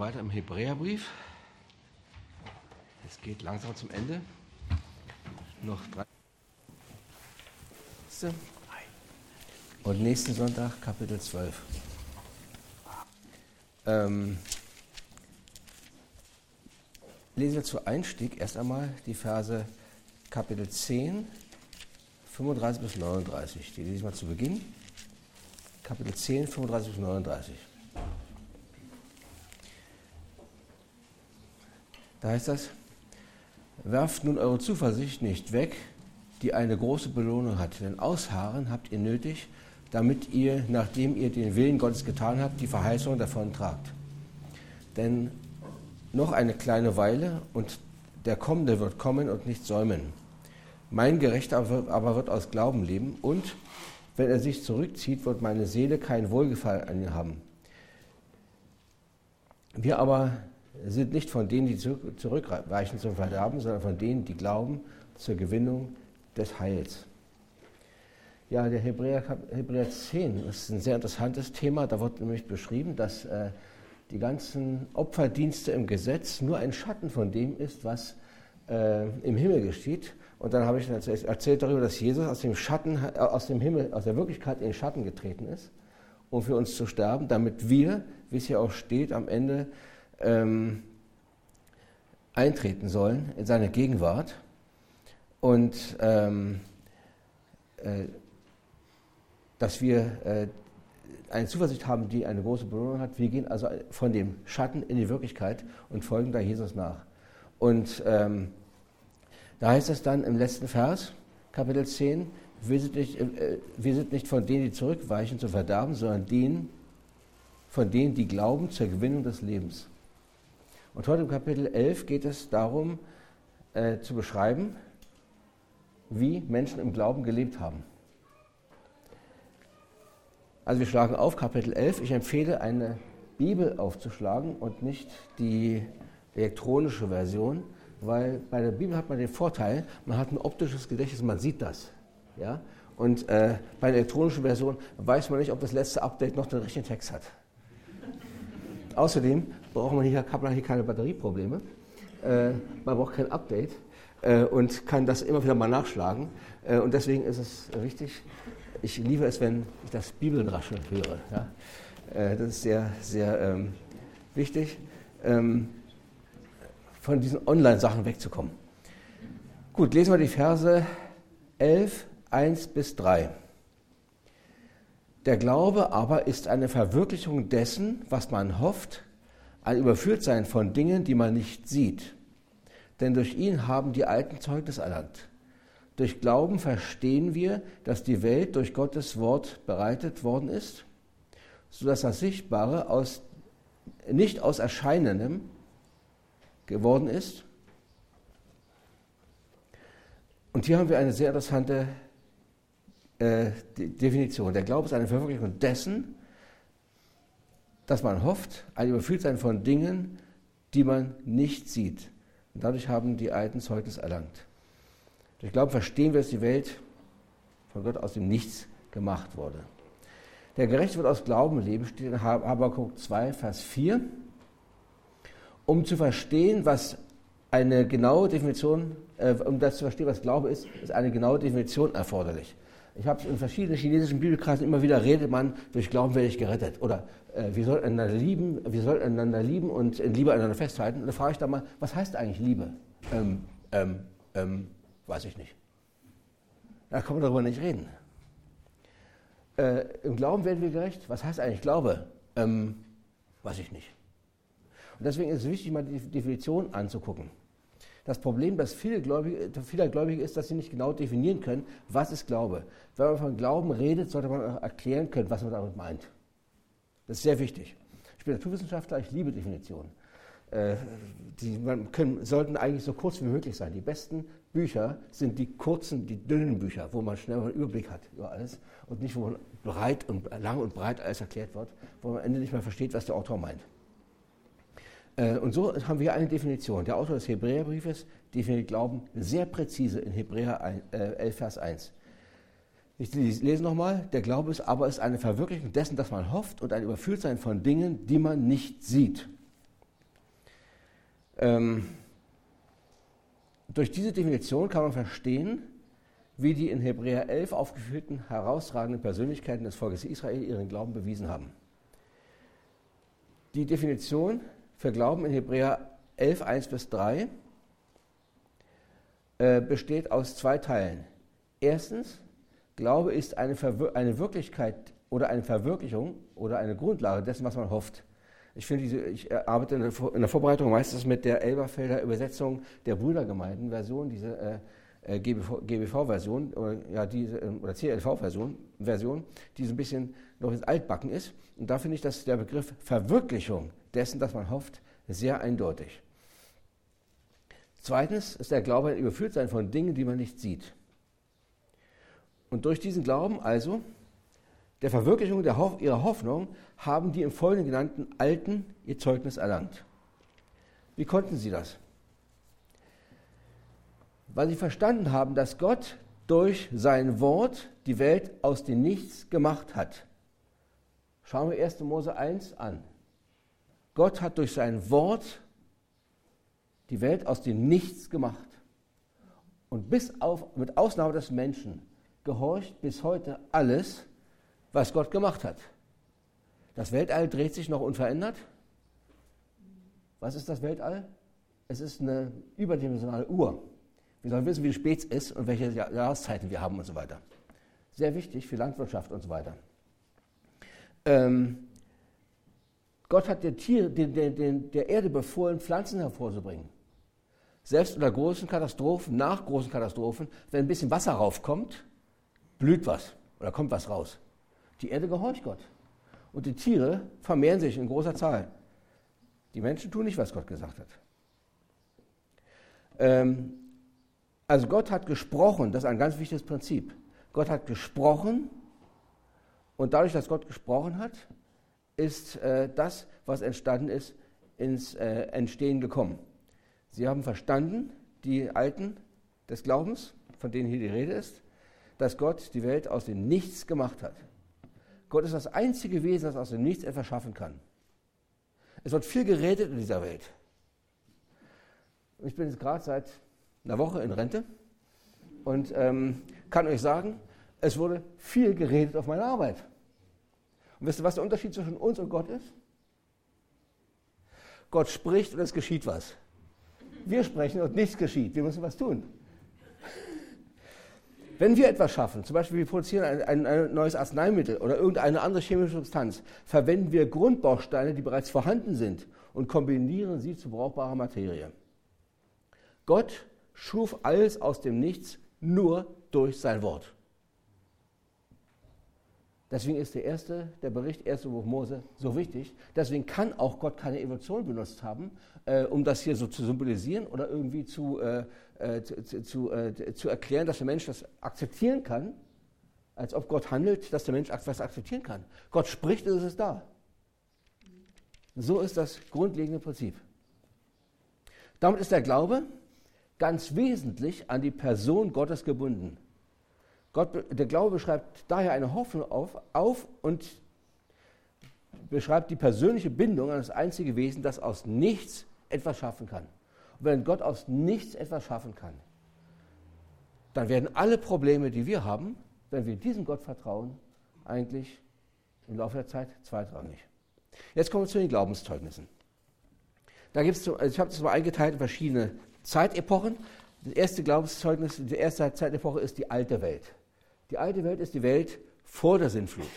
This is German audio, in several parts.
weiter im Hebräerbrief. Es geht langsam zum Ende. Noch 3. Und nächsten Sonntag Kapitel 12. Lesen wir zu Einstieg erst einmal die Verse Kapitel 10, 35 bis 39. Die lese ich mal zu Beginn. Kapitel 10, 35 bis 39. Da heißt das: Werft nun eure Zuversicht nicht weg, die eine große Belohnung hat, denn Ausharren habt ihr nötig, damit ihr, nachdem ihr den Willen Gottes getan habt, die Verheißung davon tragt. Denn noch eine kleine Weile und der Kommende wird kommen und nicht säumen. Mein Gerechter aber wird aus Glauben leben, und wenn er sich zurückzieht, wird meine Seele kein Wohlgefallen an ihm haben. Wir aber sind nicht von denen, die zurückweichen zum Verderben, sondern von denen, die glauben zur Gewinnung des Heils. Ja, der Hebräer 10 ist ein sehr interessantes Thema. Da wird nämlich beschrieben, dass die ganzen Opferdienste im Gesetz nur ein Schatten von dem ist, was im Himmel geschieht. Und dann habe ich erzählt darüber, dass Jesus aus dem Schatten, aus dem Himmel, aus der Wirklichkeit in den Schatten getreten ist, um für uns zu sterben, damit wir, wie es hier auch steht, am Ende eintreten sollen in seine Gegenwart. Und dass wir eine Zuversicht haben, die eine große Belohnung hat. Wir gehen also von dem Schatten in die Wirklichkeit und folgen da Jesus nach. Und da heißt es dann im letzten Vers, Kapitel 10, wir sind nicht von denen, die zurückweichen zum Verderben, sondern von denen, die glauben zur Gewinnung des Lebens. Und heute im Kapitel 11 geht es darum, zu beschreiben, wie Menschen im Glauben gelebt haben. Also wir schlagen auf Kapitel 11. Ich empfehle, eine Bibel aufzuschlagen und nicht die elektronische Version, weil bei der Bibel hat man den Vorteil, man hat ein optisches Gedächtnis, man sieht das. Ja? Und bei der elektronischen Version weiß man nicht, ob das letzte Update noch den richtigen Text hat. Außerdem hat man hier keine Batterieprobleme, man braucht kein Update und kann das immer wieder mal nachschlagen. Und deswegen ist es wichtig, ich liebe es, wenn ich das Bibelrascheln höre. Ja? Das ist sehr, sehr wichtig, von diesen Online-Sachen wegzukommen. Gut, lesen wir die Verse 11, 1 bis 3. Der Glaube aber ist eine Verwirklichung dessen, was man hofft, ein Überführtsein von Dingen, die man nicht sieht. Denn durch ihn haben die Alten Zeugnis erlangt. Durch Glauben verstehen wir, dass die Welt durch Gottes Wort bereitet worden ist, sodass das Sichtbare nicht aus Erscheinendem geworden ist. Und hier haben wir eine sehr interessante Definition. Der Glaube ist eine Verwirklichung dessen, dass man hofft, ein Überführtsein von Dingen, die man nicht sieht. Und dadurch haben die Alten Zeugnis erlangt. Durch Glauben verstehen wir, dass die Welt von Gott aus dem Nichts gemacht wurde. Der Gerechte wird aus Glauben leben, steht in Habakuk 2, Vers 4. Um zu verstehen, was eine genaue Definition, um das zu verstehen, was Glaube ist eine genaue Definition erforderlich. Ich habe es in verschiedenen chinesischen Bibelkreisen immer wieder, redet man, durch Glauben werde ich gerettet. Oder wir sollten einander lieben und in Liebe einander festhalten. Und da frage ich da mal, was heißt eigentlich Liebe? Weiß ich nicht. Da kann man darüber nicht reden. Im Glauben werden wir gerecht. Was heißt eigentlich Glaube? Weiß ich nicht. Und deswegen ist es wichtig, mal die Definition anzugucken. Das Problem, das vieler Gläubige ist, dass sie nicht genau definieren können, was ist Glaube. Wenn man von Glauben redet, sollte man auch erklären können, was man damit meint. Das ist sehr wichtig. Ich bin Naturwissenschaftler, ich liebe Definitionen. Sollten eigentlich so kurz wie möglich sein. Die besten Bücher sind die kurzen, die dünnen Bücher, wo man schnell einen Überblick hat über alles und nicht, wo man lang und breit alles erklärt wird, wo man am Ende nicht mehr versteht, was der Autor meint. Und so haben wir eine Definition. Der Autor des Hebräerbriefes definiert Glauben sehr präzise in Hebräer 11, Vers 1. Ich lese nochmal. Der Glaube ist eine Verwirklichung dessen, dass man hofft, und ein Überführtsein von Dingen, die man nicht sieht. Durch diese Definition kann man verstehen, wie die in Hebräer 11 aufgeführten herausragenden Persönlichkeiten des Volkes Israel ihren Glauben bewiesen haben. Die Definition für Glauben in Hebräer 11, 1-3 besteht aus 2 Teilen. Erstens, Glaube ist eine Wirklichkeit oder eine Verwirklichung oder eine Grundlage dessen, was man hofft. Ich arbeite in der Vorbereitung meistens mit der Elberfelder Übersetzung der Brüdergemeinden-Version, diese GBV-Version oder CLV-Version, die so ein bisschen noch ins Altbacken ist. Und da finde ich, dass der Begriff Verwirklichung dessen, was man hofft, sehr eindeutig. Zweitens ist der Glaube ein Überführtsein von Dingen, die man nicht sieht. Und durch diesen Glauben also, der Verwirklichung ihrer Hoffnung, haben die im Folgenden genannten Alten ihr Zeugnis erlangt. Wie konnten sie das? Weil sie verstanden haben, dass Gott durch sein Wort die Welt aus dem Nichts gemacht hat. Schauen wir 1. Mose 1 an. Gott hat durch sein Wort die Welt aus dem Nichts gemacht. Und mit Ausnahme des Menschen, gehorcht bis heute alles, was Gott gemacht hat. Das Weltall dreht sich noch unverändert. Was ist das Weltall? Es ist eine überdimensionale Uhr. Wir sollen wissen, wie spät es ist und welche Jahreszeiten wir haben und so weiter. Sehr wichtig für Landwirtschaft und so weiter. Gott hat der Erde befohlen, Pflanzen hervorzubringen. Selbst unter großen Katastrophen, nach großen Katastrophen, wenn ein bisschen Wasser raufkommt, blüht was oder kommt was raus. Die Erde gehorcht Gott. Und die Tiere vermehren sich in großer Zahl. Die Menschen tun nicht, was Gott gesagt hat. Also Gott hat gesprochen, das ist ein ganz wichtiges Prinzip. Gott hat gesprochen und dadurch, dass Gott gesprochen hat, ist das, was entstanden ist, ins Entstehen gekommen. Sie haben verstanden, die Alten des Glaubens, von denen hier die Rede ist, dass Gott die Welt aus dem Nichts gemacht hat. Gott ist das einzige Wesen, das aus dem Nichts etwas schaffen kann. Es wird viel geredet in dieser Welt. Ich bin jetzt gerade seit einer Woche in Rente und kann euch sagen, es wurde viel geredet auf meiner Arbeit. Und wisst ihr, was der Unterschied zwischen uns und Gott ist? Gott spricht und es geschieht was. Wir sprechen und nichts geschieht. Wir müssen was tun. Wenn wir etwas schaffen, zum Beispiel wir produzieren ein neues Arzneimittel oder irgendeine andere chemische Substanz, verwenden wir Grundbausteine, die bereits vorhanden sind und kombinieren sie zu brauchbarer Materie. Gott schuf alles aus dem Nichts nur durch sein Wort. Deswegen ist der Bericht 1. Buch Mose so wichtig. Deswegen kann auch Gott keine Evolution benutzt haben, um das hier so zu symbolisieren oder irgendwie zu erklären, dass der Mensch das akzeptieren kann, als ob Gott handelt, dass der Mensch etwas akzeptieren kann. Gott spricht und es ist da. So ist das grundlegende Prinzip. Damit ist der Glaube ganz wesentlich an die Person Gottes gebunden. Der Glaube beschreibt daher eine Hoffnung auf und beschreibt die persönliche Bindung an das einzige Wesen, das aus nichts etwas schaffen kann. Und wenn Gott aus nichts etwas schaffen kann, dann werden alle Probleme, die wir haben, wenn wir diesem Gott vertrauen, eigentlich im Laufe der Zeit zweitrangig. Jetzt kommen wir zu den Glaubenszeugnissen. Ich habe das mal eingeteilt in verschiedene Zeitepochen. Das erste Glaubenszeugnis, die erste Zeitepoche ist die alte Welt. Die alte Welt ist die Welt vor der Sintflut.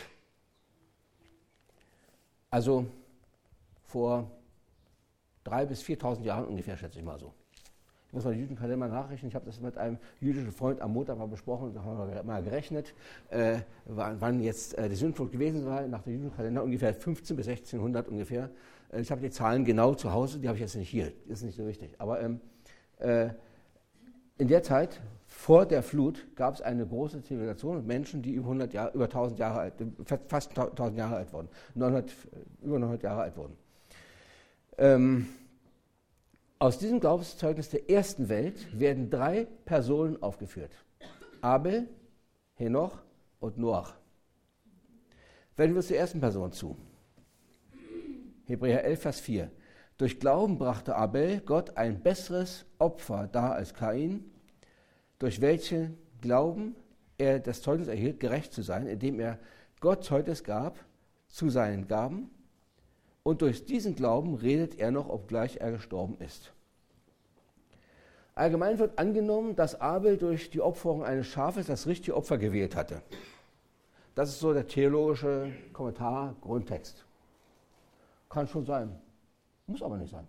Also vor 3.000 bis 4.000 Jahren ungefähr, schätze ich mal so. Ich muss mal den Jüdenkalender nachrechnen. Ich habe das mit einem jüdischen Freund am Montag mal besprochen. Da haben wir mal gerechnet, wann jetzt die Sintflut gewesen sei. Nach dem Jüdenkalender ungefähr 15 bis 1600 ungefähr. Ich habe die Zahlen genau zu Hause, die habe ich jetzt nicht hier. Das ist nicht so wichtig. Aber in der Zeit, vor der Flut, gab es eine große Zivilisation mit Menschen, die über 1000 Jahre alt, fast 1000 Jahre alt wurden, über 900 Jahre alt wurden. Aus diesem Glaubenszeugnis der ersten Welt werden 3 Personen aufgeführt. Abel, Henoch und Noach. Wenden wir zur ersten Person zu. Hebräer 11, Vers 4. Durch Glauben brachte Abel Gott ein besseres Opfer dar als Kain, durch welchen Glauben er das Zeugnis erhielt, gerecht zu sein, indem er Gott Zeugnis gab zu seinen Gaben. Und durch diesen Glauben redet er noch, obgleich er gestorben ist. Allgemein wird angenommen, dass Abel durch die Opferung eines Schafes das richtige Opfer gewählt hatte. Das ist so der theologische Kommentar, Grundtext. Kann schon sein, muss aber nicht sein.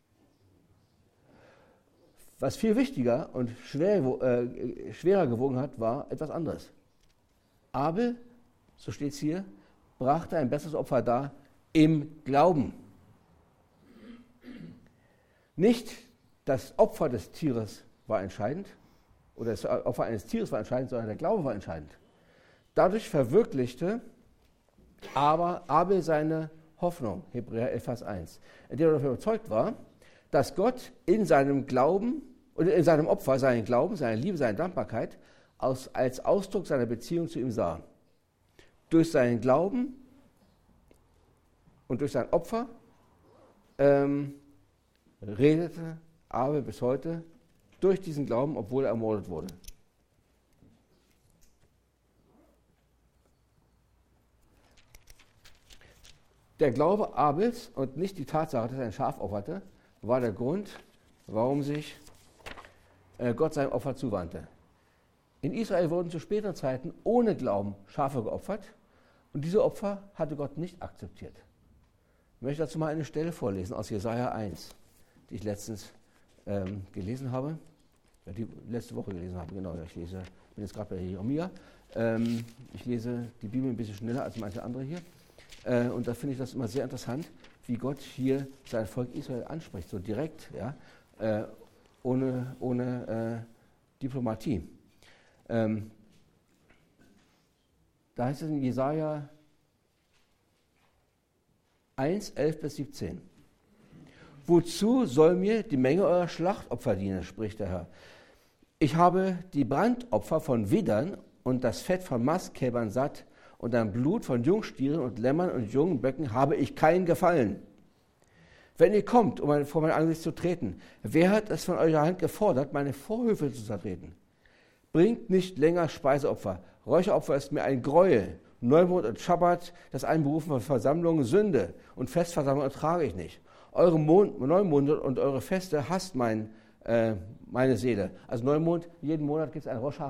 Was viel wichtiger und schwerer gewogen hat, war etwas anderes. Abel, so steht es hier, brachte ein besseres Opfer dar im Glauben. Nicht das Opfer des Tieres war entscheidend, oder das Opfer eines Tieres war entscheidend, sondern der Glaube war entscheidend. Dadurch verwirklichte aber Abel seine Hoffnung, Hebräer 11, Vers 1, indem er davon überzeugt war, dass Gott in seinem Glauben oder in seinem Opfer seinen Glauben, seine Liebe, seine Dankbarkeit als Ausdruck seiner Beziehung zu ihm sah. Durch seinen Glauben und durch sein Opfer redete Abel bis heute durch diesen Glauben, obwohl er ermordet wurde. Der Glaube Abels und nicht die Tatsache, dass er ein Schaf opferte, war der Grund, warum sich Gott seinem Opfer zuwandte. In Israel wurden zu späteren Zeiten ohne Glauben Schafe geopfert und diese Opfer hatte Gott nicht akzeptiert. Ich möchte dazu mal eine Stelle vorlesen aus Jesaja 1, die ich letztens gelesen habe, die letzte Woche gelesen habe, genau. Ich bin jetzt gerade bei Jeremia. Ich lese die Bibel ein bisschen schneller als manche andere hier. Und da finde ich das immer sehr interessant, wie Gott hier sein Volk Israel anspricht, so direkt, ja, ohne Diplomatie. Da heißt es in Jesaja 1, 11 bis 17. Wozu soll mir die Menge eurer Schlachtopfer dienen, spricht der Herr. Ich habe die Brandopfer von Widern und das Fett von Mastkälbern satt, und am Blut von Jungstieren und Lämmern und jungen Böcken habe ich keinen Gefallen. Wenn ihr kommt, um vor mein Angesicht zu treten, wer hat es von eurer Hand gefordert, meine Vorhöfe zu zertreten? Bringt nicht länger Speiseopfer. Räucheropfer ist mir ein Gräuel. Neumond und Schabbat, das Einberufen von Versammlungen, Sünde. Und Festversammlungen ertrage ich nicht. Eure Neumonde und eure Feste hasst meine Seele. Also Neumond, jeden Monat gibt es ein Rosh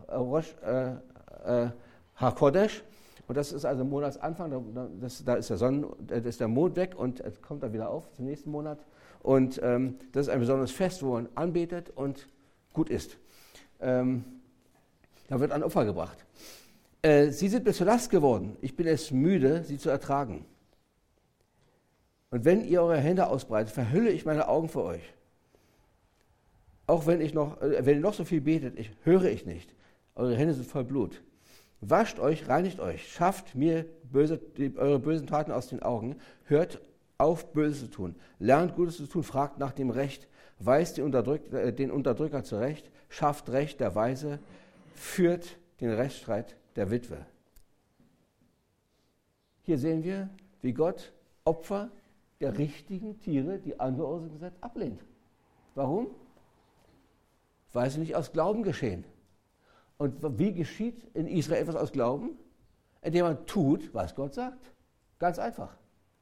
HaKodesh. Und das ist also Monatsanfang, da ist der Mond weg und es kommt dann wieder auf zum nächsten Monat. Und das ist ein besonderes Fest, wo man anbetet und gut ist. Da wird ein Opfer gebracht. Sie sind mir zur Last geworden. Ich bin es müde, sie zu ertragen. Und wenn ihr eure Hände ausbreitet, verhülle ich meine Augen für euch. Auch wenn ihr noch so viel betet, höre ich nicht. Eure Hände sind voll Blut. Wascht euch, reinigt euch, schafft mir eure bösen Taten aus den Augen, hört auf, Böses zu tun, lernt Gutes zu tun, fragt nach dem Recht, weist den Unterdrücker zurecht, schafft Recht der Weise, führt den Rechtsstreit der Witwe. Hier sehen wir, wie Gott Opfer der richtigen Tiere, die angeordnet sind, ablehnt. Warum? Weil sie nicht aus Glauben geschehen. Und wie geschieht in Israel etwas aus Glauben? Indem man tut, was Gott sagt. Ganz einfach.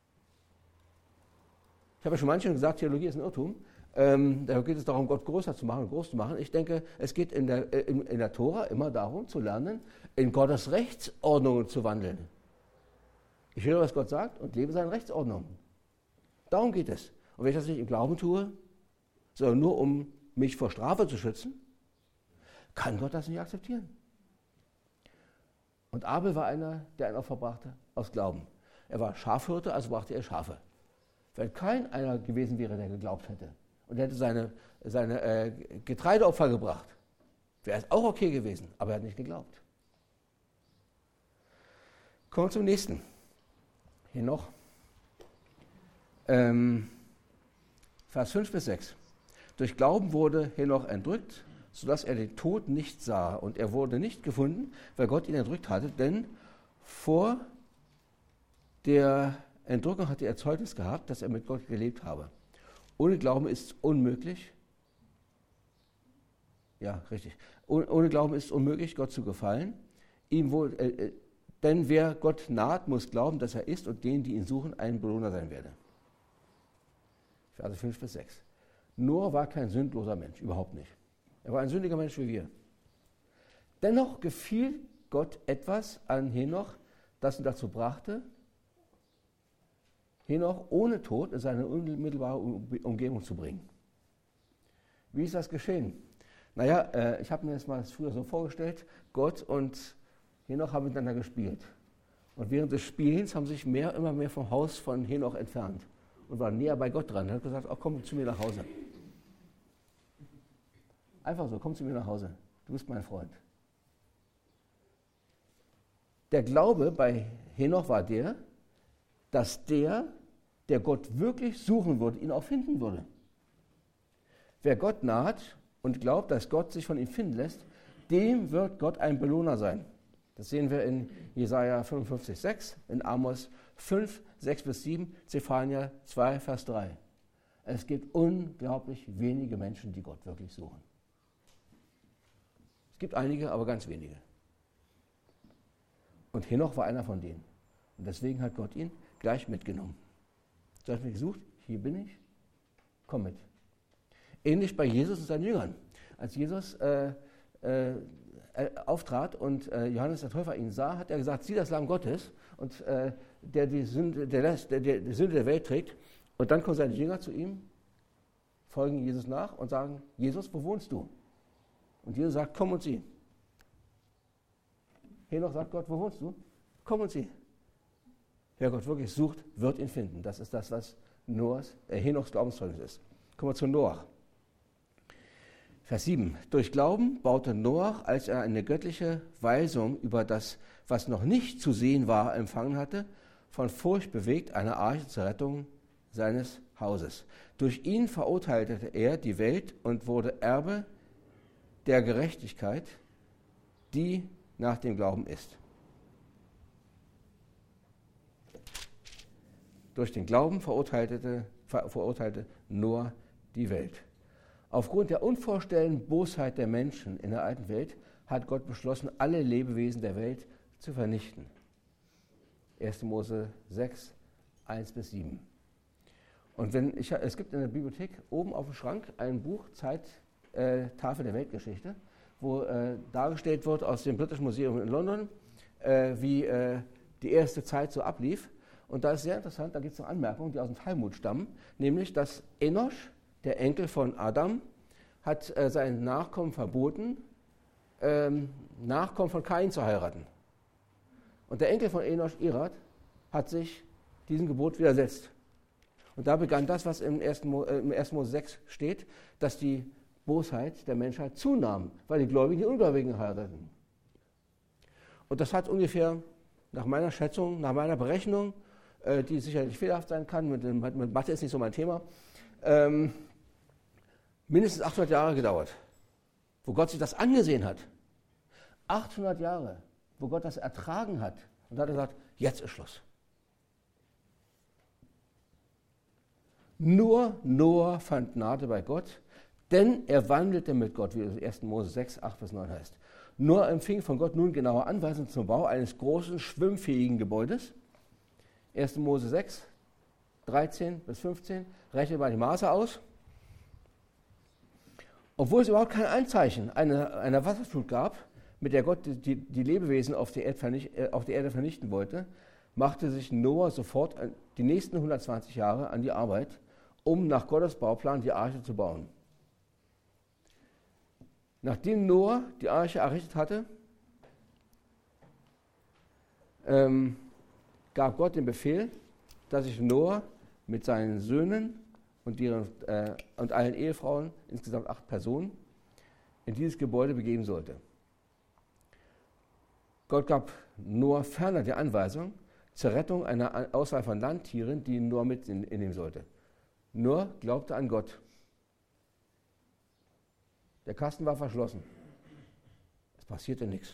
Ich habe ja schon manchmal gesagt, Theologie ist ein Irrtum. Da geht es darum, Gott größer zu machen und groß zu machen. Ich denke, es geht in der Tora immer darum, zu lernen, in Gottes Rechtsordnungen zu wandeln. Ich höre, was Gott sagt und lebe seine Rechtsordnungen. Darum geht es. Und wenn ich das nicht im Glauben tue, sondern nur um mich vor Strafe zu schützen, kann Gott das nicht akzeptieren. Und Abel war einer, der ein Opfer brachte aus Glauben. Er war Schafhirte, also brachte er Schafe. Wenn kein einer gewesen wäre, der geglaubt hätte und hätte seine Getreideopfer gebracht, wäre es auch okay gewesen, aber er hat nicht geglaubt. Kommen wir zum nächsten. Hier noch. Vers 5 bis 6. Durch Glauben wurde Henoch entrückt, sodass er den Tod nicht sah. Und er wurde nicht gefunden, weil Gott ihn entrückt hatte, denn vor der Entrückung hatte er Zeugnis gehabt, dass er mit Gott gelebt habe. Ohne Glauben ist es unmöglich. Ja, richtig. Ohne Glauben ist es unmöglich, Gott zu gefallen. Denn wer Gott naht, muss glauben, dass er ist und denen, die ihn suchen, ein Belohner sein werde. Verse 5 bis 6. Noah war kein sündloser Mensch, überhaupt nicht. Er war ein sündiger Mensch wie wir. Dennoch gefiel Gott etwas an Henoch, das ihn dazu brachte, Henoch ohne Tod in seine unmittelbare Umgebung zu bringen. Wie ist das geschehen? Naja, ich habe mir das mal früher so vorgestellt, Gott und Henoch haben miteinander gespielt. Und während des Spielens haben sich immer mehr vom Haus von Henoch entfernt und waren näher bei Gott dran. Er hat gesagt, komm zu mir nach Hause. Einfach so, komm zu mir nach Hause. Du bist mein Freund. Der Glaube bei Henoch war dass der Gott wirklich suchen würde, ihn auch finden würde. Wer Gott naht und glaubt, dass Gott sich von ihm finden lässt, dem wird Gott ein Belohner sein. Das sehen wir in Jesaja 55,6, in Amos 5, 6 bis 7, Zephania 2, Vers 3. Es gibt unglaublich wenige Menschen, die Gott wirklich suchen. Es gibt einige, aber ganz wenige. Und Henoch war einer von denen. Und deswegen hat Gott ihn gleich mitgenommen. Du hast mich gesucht, hier bin ich, komm mit. Ähnlich bei Jesus und seinen Jüngern. Als Jesus auftrat und Johannes der Täufer ihn sah, hat er gesagt, sieh das Lamm Gottes, und der die Sünde der Welt trägt. Und dann kommen seine Jünger zu ihm, folgen Jesus nach und sagen, Jesus, wo wohnst du? Und Jesus sagt, komm und sieh. Henoch sagt Gott, wo wohnst du? Komm und sieh. Wer Gott wirklich sucht, wird ihn finden. Das ist das, was Henochs Glaubenszeugnis ist. Kommen wir zu Noach. Vers 7. Durch Glauben baute Noach, als er eine göttliche Weisung über das, was noch nicht zu sehen war, empfangen hatte, von Furcht bewegt, eine Arche zur Rettung seines Hauses. Durch ihn verurteilte er die Welt und wurde Erbe der Gerechtigkeit, die nach dem Glauben ist. Durch den Glauben verurteilte Noah die Welt. Aufgrund der unvorstellbaren Bosheit der Menschen in der alten Welt hat Gott beschlossen, alle Lebewesen der Welt zu vernichten. 1. Mose 6, 1 bis 7. Und es gibt in der Bibliothek oben auf dem Schrank ein Buch, Tafel der Weltgeschichte, wo dargestellt wird aus dem Britischen Museum in London, wie die erste Zeit so ablief. Und da ist sehr interessant, da gibt es noch Anmerkungen, die aus dem Talmud stammen, nämlich, dass Enosch, der Enkel von Adam, hat seinen Nachkommen verboten, Nachkommen von Kain zu heiraten. Und der Enkel von Enosch, Irad, hat sich diesem Gebot widersetzt. Und da begann das, was im 1. Mose 6 steht, dass die Bosheit der Menschheit zunahm, weil die Gläubigen die Ungläubigen heirateten. Und das hat ungefähr, nach meiner Schätzung, nach meiner Berechnung, die sicherlich fehlerhaft sein kann, mit Mathe ist nicht so mein Thema, mindestens 800 Jahre gedauert, wo Gott sich das angesehen hat. 800 Jahre, wo Gott das ertragen hat. Und da hat er gesagt, jetzt ist Schluss. Nur Noah fand Gnade bei Gott, denn er wandelte mit Gott, wie es 1. Mose 6, 8 bis 9 heißt. Noah empfing von Gott nun genaue Anweisungen zum Bau eines großen, schwimmfähigen Gebäudes. 1. Mose 6, 13 bis 15, rechnet mal die Maße aus. Obwohl es überhaupt kein Anzeichen einer Wasserflut gab, mit der Gott die Lebewesen auf der Erde vernichten wollte, machte sich Noah sofort die nächsten 120 Jahre an die Arbeit, um nach Gottes Bauplan die Arche zu bauen. Nachdem Noah die Arche errichtet hatte, gab Gott den Befehl, dass sich Noah mit seinen Söhnen und allen Ehefrauen, insgesamt 8 Personen, in dieses Gebäude begeben sollte. Gott gab Noah ferner die Anweisung zur Rettung einer Auswahl von Landtieren, die Noah mitnehmen sollte. Noah glaubte an Gott. Der Kasten war verschlossen. Es passierte nichts.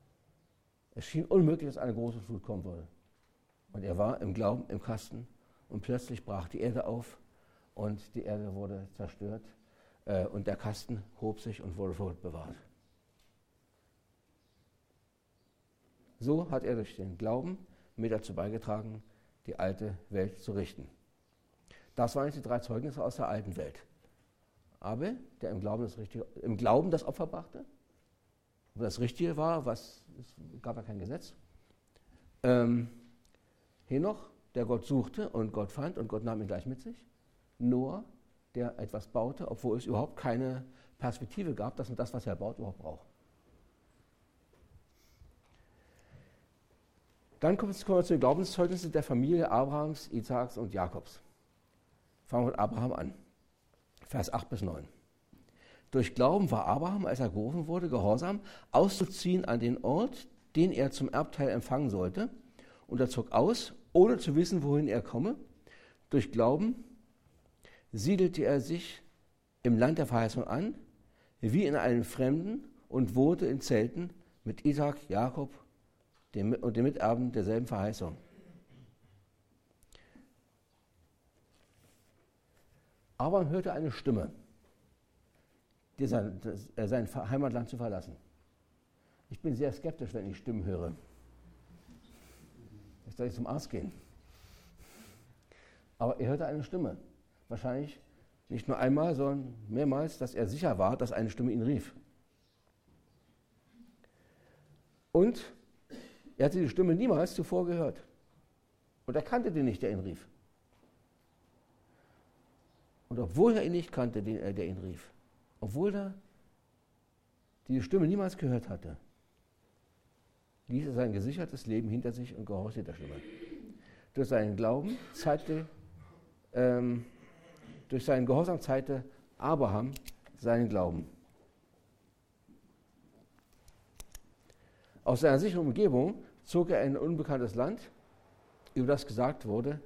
Es schien unmöglich, dass eine große Flut kommen würde. Und er war im Glauben im Kasten und plötzlich brach die Erde auf und die Erde wurde zerstört und der Kasten hob sich und wurde vor Gott bewahrt. So hat er durch den Glauben mit dazu beigetragen, die alte Welt zu richten. Das waren jetzt die 3 Zeugnisse aus der alten Welt. Abel, der im Glauben das Opfer brachte, wo das Richtige war, es gab ja kein Gesetz. Henoch, der Gott suchte und Gott fand und Gott nahm ihn gleich mit sich. Noah, der etwas baute, obwohl es überhaupt keine Perspektive gab, dass man das, was er baut, überhaupt braucht. Dann kommen wir zu den Glaubenszeugnissen der Familie Abrahams, Isaaks und Jakobs. Fangen wir mit Abraham an. Vers 8 bis 9. Durch Glauben war Abraham, als er gerufen wurde, gehorsam, auszuziehen an den Ort, den er zum Erbteil empfangen sollte. Und er zog aus, ohne zu wissen, wohin er komme. Durch Glauben siedelte er sich im Land der Verheißung an, wie in einem Fremden, und wohnte in Zelten mit Isaak, Jakob und den Miterben derselben Verheißung. Abraham hörte eine Stimme, sein Heimatland zu verlassen. Ich bin sehr skeptisch, wenn ich Stimmen höre. Ich soll zum Arzt gehen. Aber er hörte eine Stimme. Wahrscheinlich nicht nur einmal, sondern mehrmals, dass er sicher war, dass eine Stimme ihn rief. Und er hatte die Stimme niemals zuvor gehört. Und er kannte den nicht, der ihn rief. Und obwohl er ihn nicht kannte, der ihn rief, obwohl er diese Stimme niemals gehört hatte, ließ er sein gesichertes Leben hinter sich und gehorchte der Stimme. Durch seinen Glauben durch seinen Gehorsam zeigte Abraham seinen Glauben. Aus seiner sicheren Umgebung zog er in ein unbekanntes Land, über das gesagt wurde,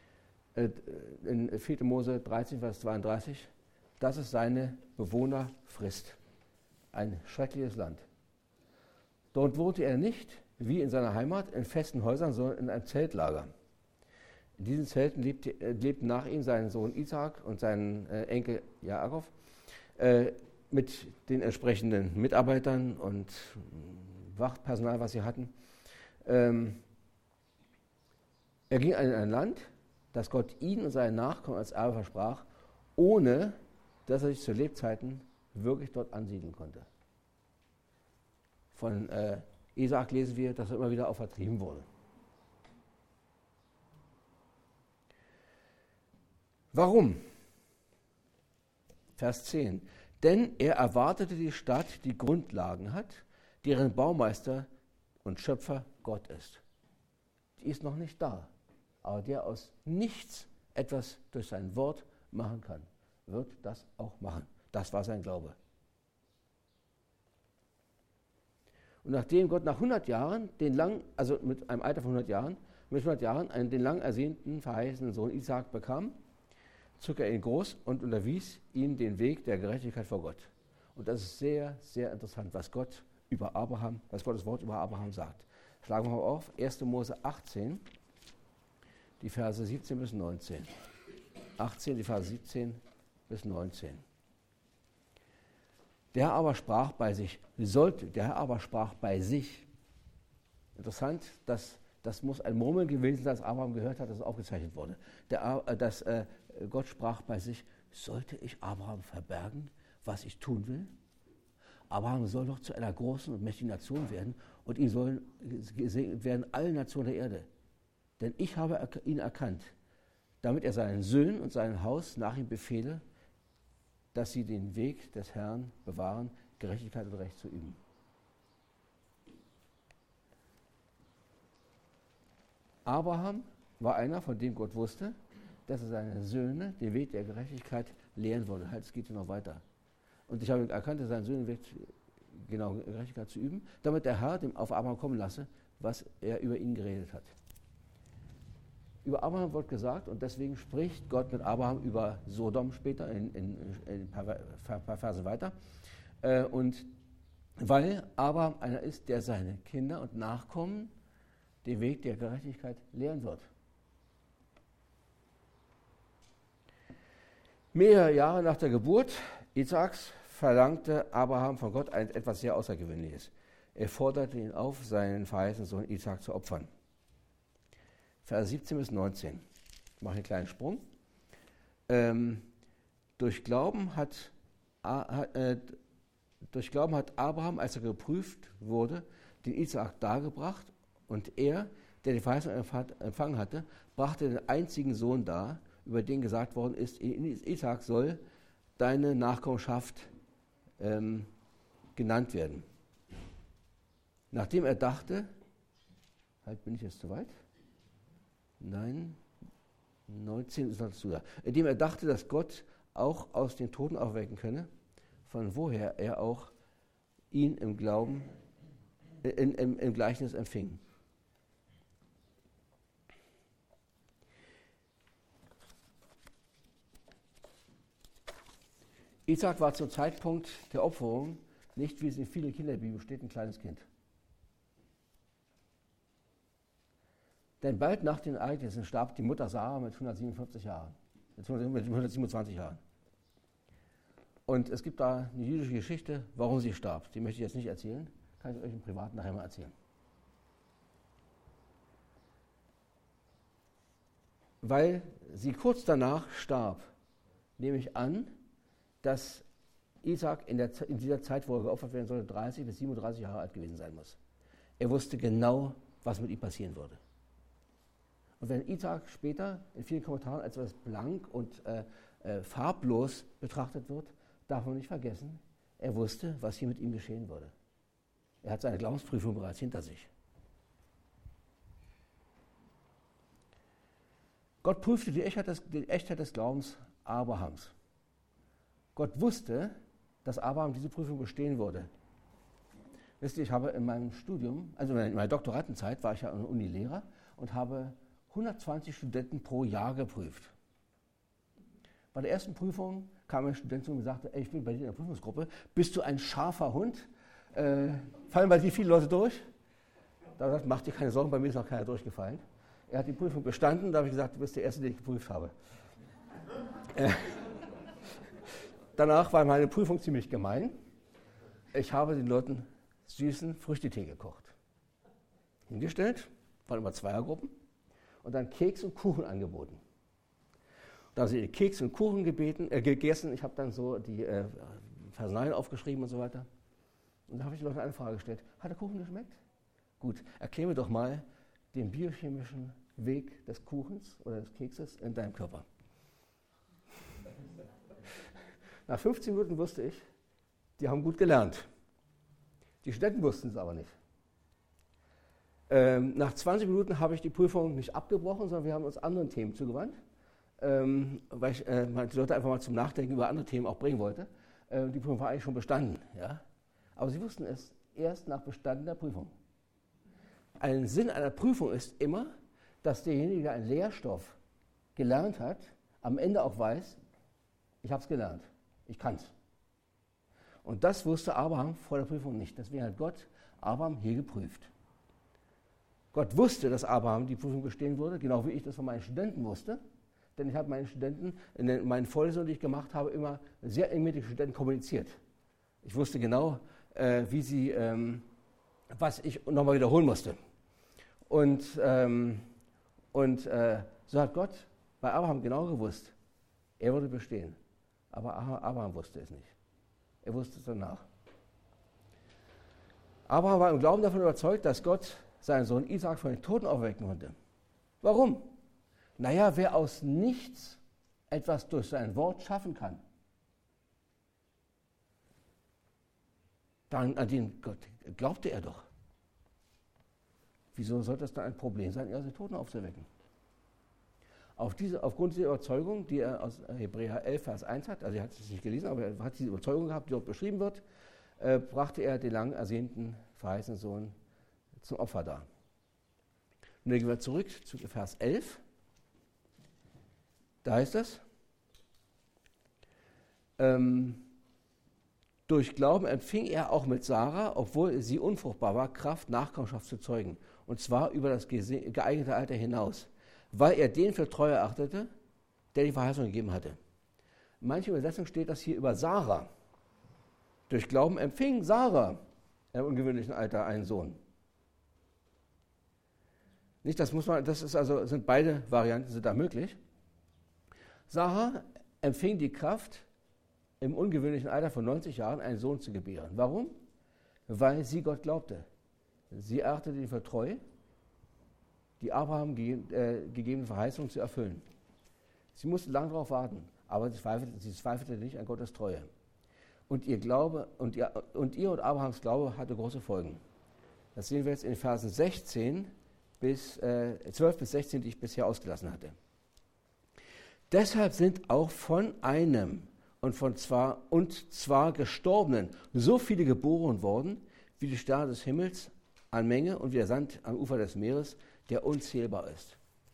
in 4. Mose 13, Vers 32, dass es seine Bewohner frisst. Ein schreckliches Land. Dort wohnte er nicht, wie in seiner Heimat, in festen Häusern, sondern in einem Zeltlager. In diesen Zelten lebten nach ihm sein Sohn Isaak und sein Enkel Jakob mit den entsprechenden Mitarbeitern und Wachtpersonal, was sie hatten. Er ging in ein Land, das Gott ihn und seinen Nachkommen als Erbe versprach, ohne dass er sich zu Lebzeiten wirklich dort ansiedeln konnte. Von Isaak lesen wir, dass er immer wieder auch vertrieben wurde. Warum? Vers 10. Denn er erwartete die Stadt, die Grundlagen hat, deren Baumeister und Schöpfer Gott ist. Die ist noch nicht da, aber der aus nichts etwas durch sein Wort machen kann, wird das auch machen. Das war sein Glaube. Und nachdem Gott nach 100 Jahren, mit einem Alter von 100 Jahren, den lang ersehnten, verheißenen Sohn Isaak bekam, zog er ihn groß und unterwies ihn den Weg der Gerechtigkeit vor Gott. Und das ist sehr, sehr interessant, was Gottes Wort über Abraham sagt. Schlagen wir mal auf, 1. Mose 18, die Verse 17 bis 19. 18, die Verse 17 bis 19. Der Herr aber sprach bei sich. Interessant, das muss ein Murmeln gewesen sein, das Abraham gehört hat, das aufgezeichnet wurde. Gott sprach bei sich, sollte ich Abraham verbergen, was ich tun will? Abraham soll doch zu einer großen und mächtigen Nation werden und ihm sollen gesegnet werden alle Nationen der Erde. Denn ich habe ihn erkannt, damit er seinen Söhnen und seinem Haus nach ihm befehle, dass sie den Weg des Herrn bewahren, Gerechtigkeit und Recht zu üben. Abraham war einer, von dem Gott wusste, dass er seine Söhne den Weg der Gerechtigkeit lehren würde. Halt, es geht ja noch weiter. Und ich habe erkannt, dass seine Söhne den Weg Gerechtigkeit zu üben, damit der Herr dem auf Abraham kommen lasse, was er über ihn geredet hat. Über Abraham wird gesagt, und deswegen spricht Gott mit Abraham über Sodom später, in ein paar Verse weiter. Und weil Abraham einer ist, der seine Kinder und Nachkommen den Weg der Gerechtigkeit lehren wird. Mehrere Jahre nach der Geburt Isaaks verlangte Abraham von Gott etwas sehr Außergewöhnliches. Er forderte ihn auf, seinen verheißenen Sohn Isaak zu opfern. Vers 17 bis 19. Ich mache einen kleinen Sprung. Durch Glauben hat Abraham, als er geprüft wurde, den Isaak dargebracht, und er, der die Verheißung empfangen hatte, brachte den einzigen Sohn dar, über den gesagt worden ist, in Isaak soll deine Nachkommenschaft genannt werden. Nachdem er dachte, bin ich jetzt zu weit? Nein, 19 ist noch dazu da. Indem er dachte, dass Gott auch aus den Toten aufwecken könne, von woher er auch ihn im Glauben, im Gleichnis empfing. Isaak war zum Zeitpunkt der Opferung nicht, wie es in vielen Kinderbibeln steht, ein kleines Kind. Denn bald nach den Ereignissen starb die Mutter Sarah mit 147 Jahren, mit 127 Jahren. Und es gibt da eine jüdische Geschichte, warum sie starb. Die möchte ich jetzt nicht erzählen, kann ich euch im Privaten nachher mal erzählen. Weil sie kurz danach starb, nehme ich an, dass Isaak in dieser Zeit, wo er geopfert werden sollte, 30 bis 37 Jahre alt gewesen sein muss. Er wusste genau, was mit ihm passieren würde. Und wenn Isaak später in vielen Kommentaren als etwas blank und farblos betrachtet wird, darf man nicht vergessen, er wusste, was hier mit ihm geschehen würde. Er hat seine Glaubensprüfung bereits hinter sich. Gott prüfte die Echtheit des Glaubens Abrahams. Gott wusste, dass Abraham diese Prüfung bestehen würde. Wisst ihr, ich habe in meinem Studium, also in meiner Doktorandenzeit, war ich ja an der Uni Lehrer und habe 120 Studenten pro Jahr geprüft. Bei der ersten Prüfung kam ein Student zu mir und sagte, ich bin bei dir in der Prüfungsgruppe, bist du ein scharfer Hund? Fallen bei dir viele Leute durch? Da habe ich gesagt, mach dir keine Sorgen, bei mir ist noch keiner durchgefallen. Er hat die Prüfung bestanden, da habe ich gesagt, du bist der Erste, den ich geprüft habe. Danach war meine Prüfung ziemlich gemein. Ich habe den Leuten süßen Früchtetee gekocht. Hingestellt, waren immer Zweiergruppen, und dann Keks und Kuchen angeboten. Da haben sie Keks und Kuchen gegessen. Ich habe dann so die Personalien aufgeschrieben und so weiter. Und da habe ich den Leuten eine Frage gestellt. Hat der Kuchen geschmeckt? Gut, erklär mir doch mal den biochemischen Weg des Kuchens oder des Kekses in deinem Körper. Nach 15 Minuten wusste ich, die haben gut gelernt. Die Studenten wussten es aber nicht. Nach 20 Minuten habe ich die Prüfung nicht abgebrochen, sondern wir haben uns anderen Themen zugewandt, weil ich die Leute einfach mal zum Nachdenken über andere Themen auch bringen wollte. Die Prüfung war eigentlich schon bestanden. Ja? Aber sie wussten es erst nach bestandener Prüfung. Ein Sinn einer Prüfung ist immer, dass derjenige, der einen Lehrstoff gelernt hat, am Ende auch weiß, ich habe es gelernt, ich kann es. Und das wusste Abraham vor der Prüfung nicht. Deswegen hat Gott Abraham hier geprüft. Gott wusste, dass Abraham die Prüfung bestehen würde, genau wie ich das von meinen Studenten wusste. Denn ich habe meinen Studenten in meinen Vorlesungen, die ich gemacht habe, immer sehr eng mit den Studenten kommuniziert. Ich wusste genau, was ich nochmal wiederholen musste. Und so hat Gott bei Abraham genau gewusst, er würde bestehen. Aber Abraham wusste es nicht. Er wusste es danach. Abraham war im Glauben davon überzeugt, dass Gott seinen Sohn Isaak von den Toten aufwecken konnte. Warum? Naja, wer aus nichts etwas durch sein Wort schaffen kann, dann an den Gott glaubte er doch. Wieso sollte es dann ein Problem sein, ihn aus den Toten aufzuwecken? Aufgrund dieser Überzeugung, die er aus Hebräer 11, Vers 1 hat, also er hat es nicht gelesen, aber er hat diese Überzeugung gehabt, die dort beschrieben wird, brachte er den lang ersehnten verheißenen Sohn zum Opfer dar. Und dann gehen wir zurück zu Vers 11. Da heißt es, durch Glauben empfing er auch mit Sarah, obwohl sie unfruchtbar war, Kraft, Nachkommenschaft zu zeugen. Und zwar über das geeignete Alter hinaus, weil er den für treu erachtete, der die Verheißung gegeben hatte. In manchen Übersetzungen steht das hier über Sarah. Durch Glauben empfing Sarah im ungewöhnlichen Alter einen Sohn. Nicht, sind beide Varianten sind da möglich. Sarah empfing die Kraft, im ungewöhnlichen Alter von 90 Jahren einen Sohn zu gebären. Warum? Weil sie Gott glaubte. Sie erachtete ihn für treu, die Abraham gegebene Verheißung zu erfüllen. Sie musste lange darauf warten, aber sie zweifelte nicht an Gottes Treue. Und ihr und Abrahams Glaube hatte große Folgen. Das sehen wir jetzt in Versen 12 bis 16, die ich bisher ausgelassen hatte. Deshalb sind auch von einem und zwar Gestorbenen so viele geboren worden, wie die Sterne des Himmels an Menge und wie der Sand am Ufer des Meeres, der unzählbar ist.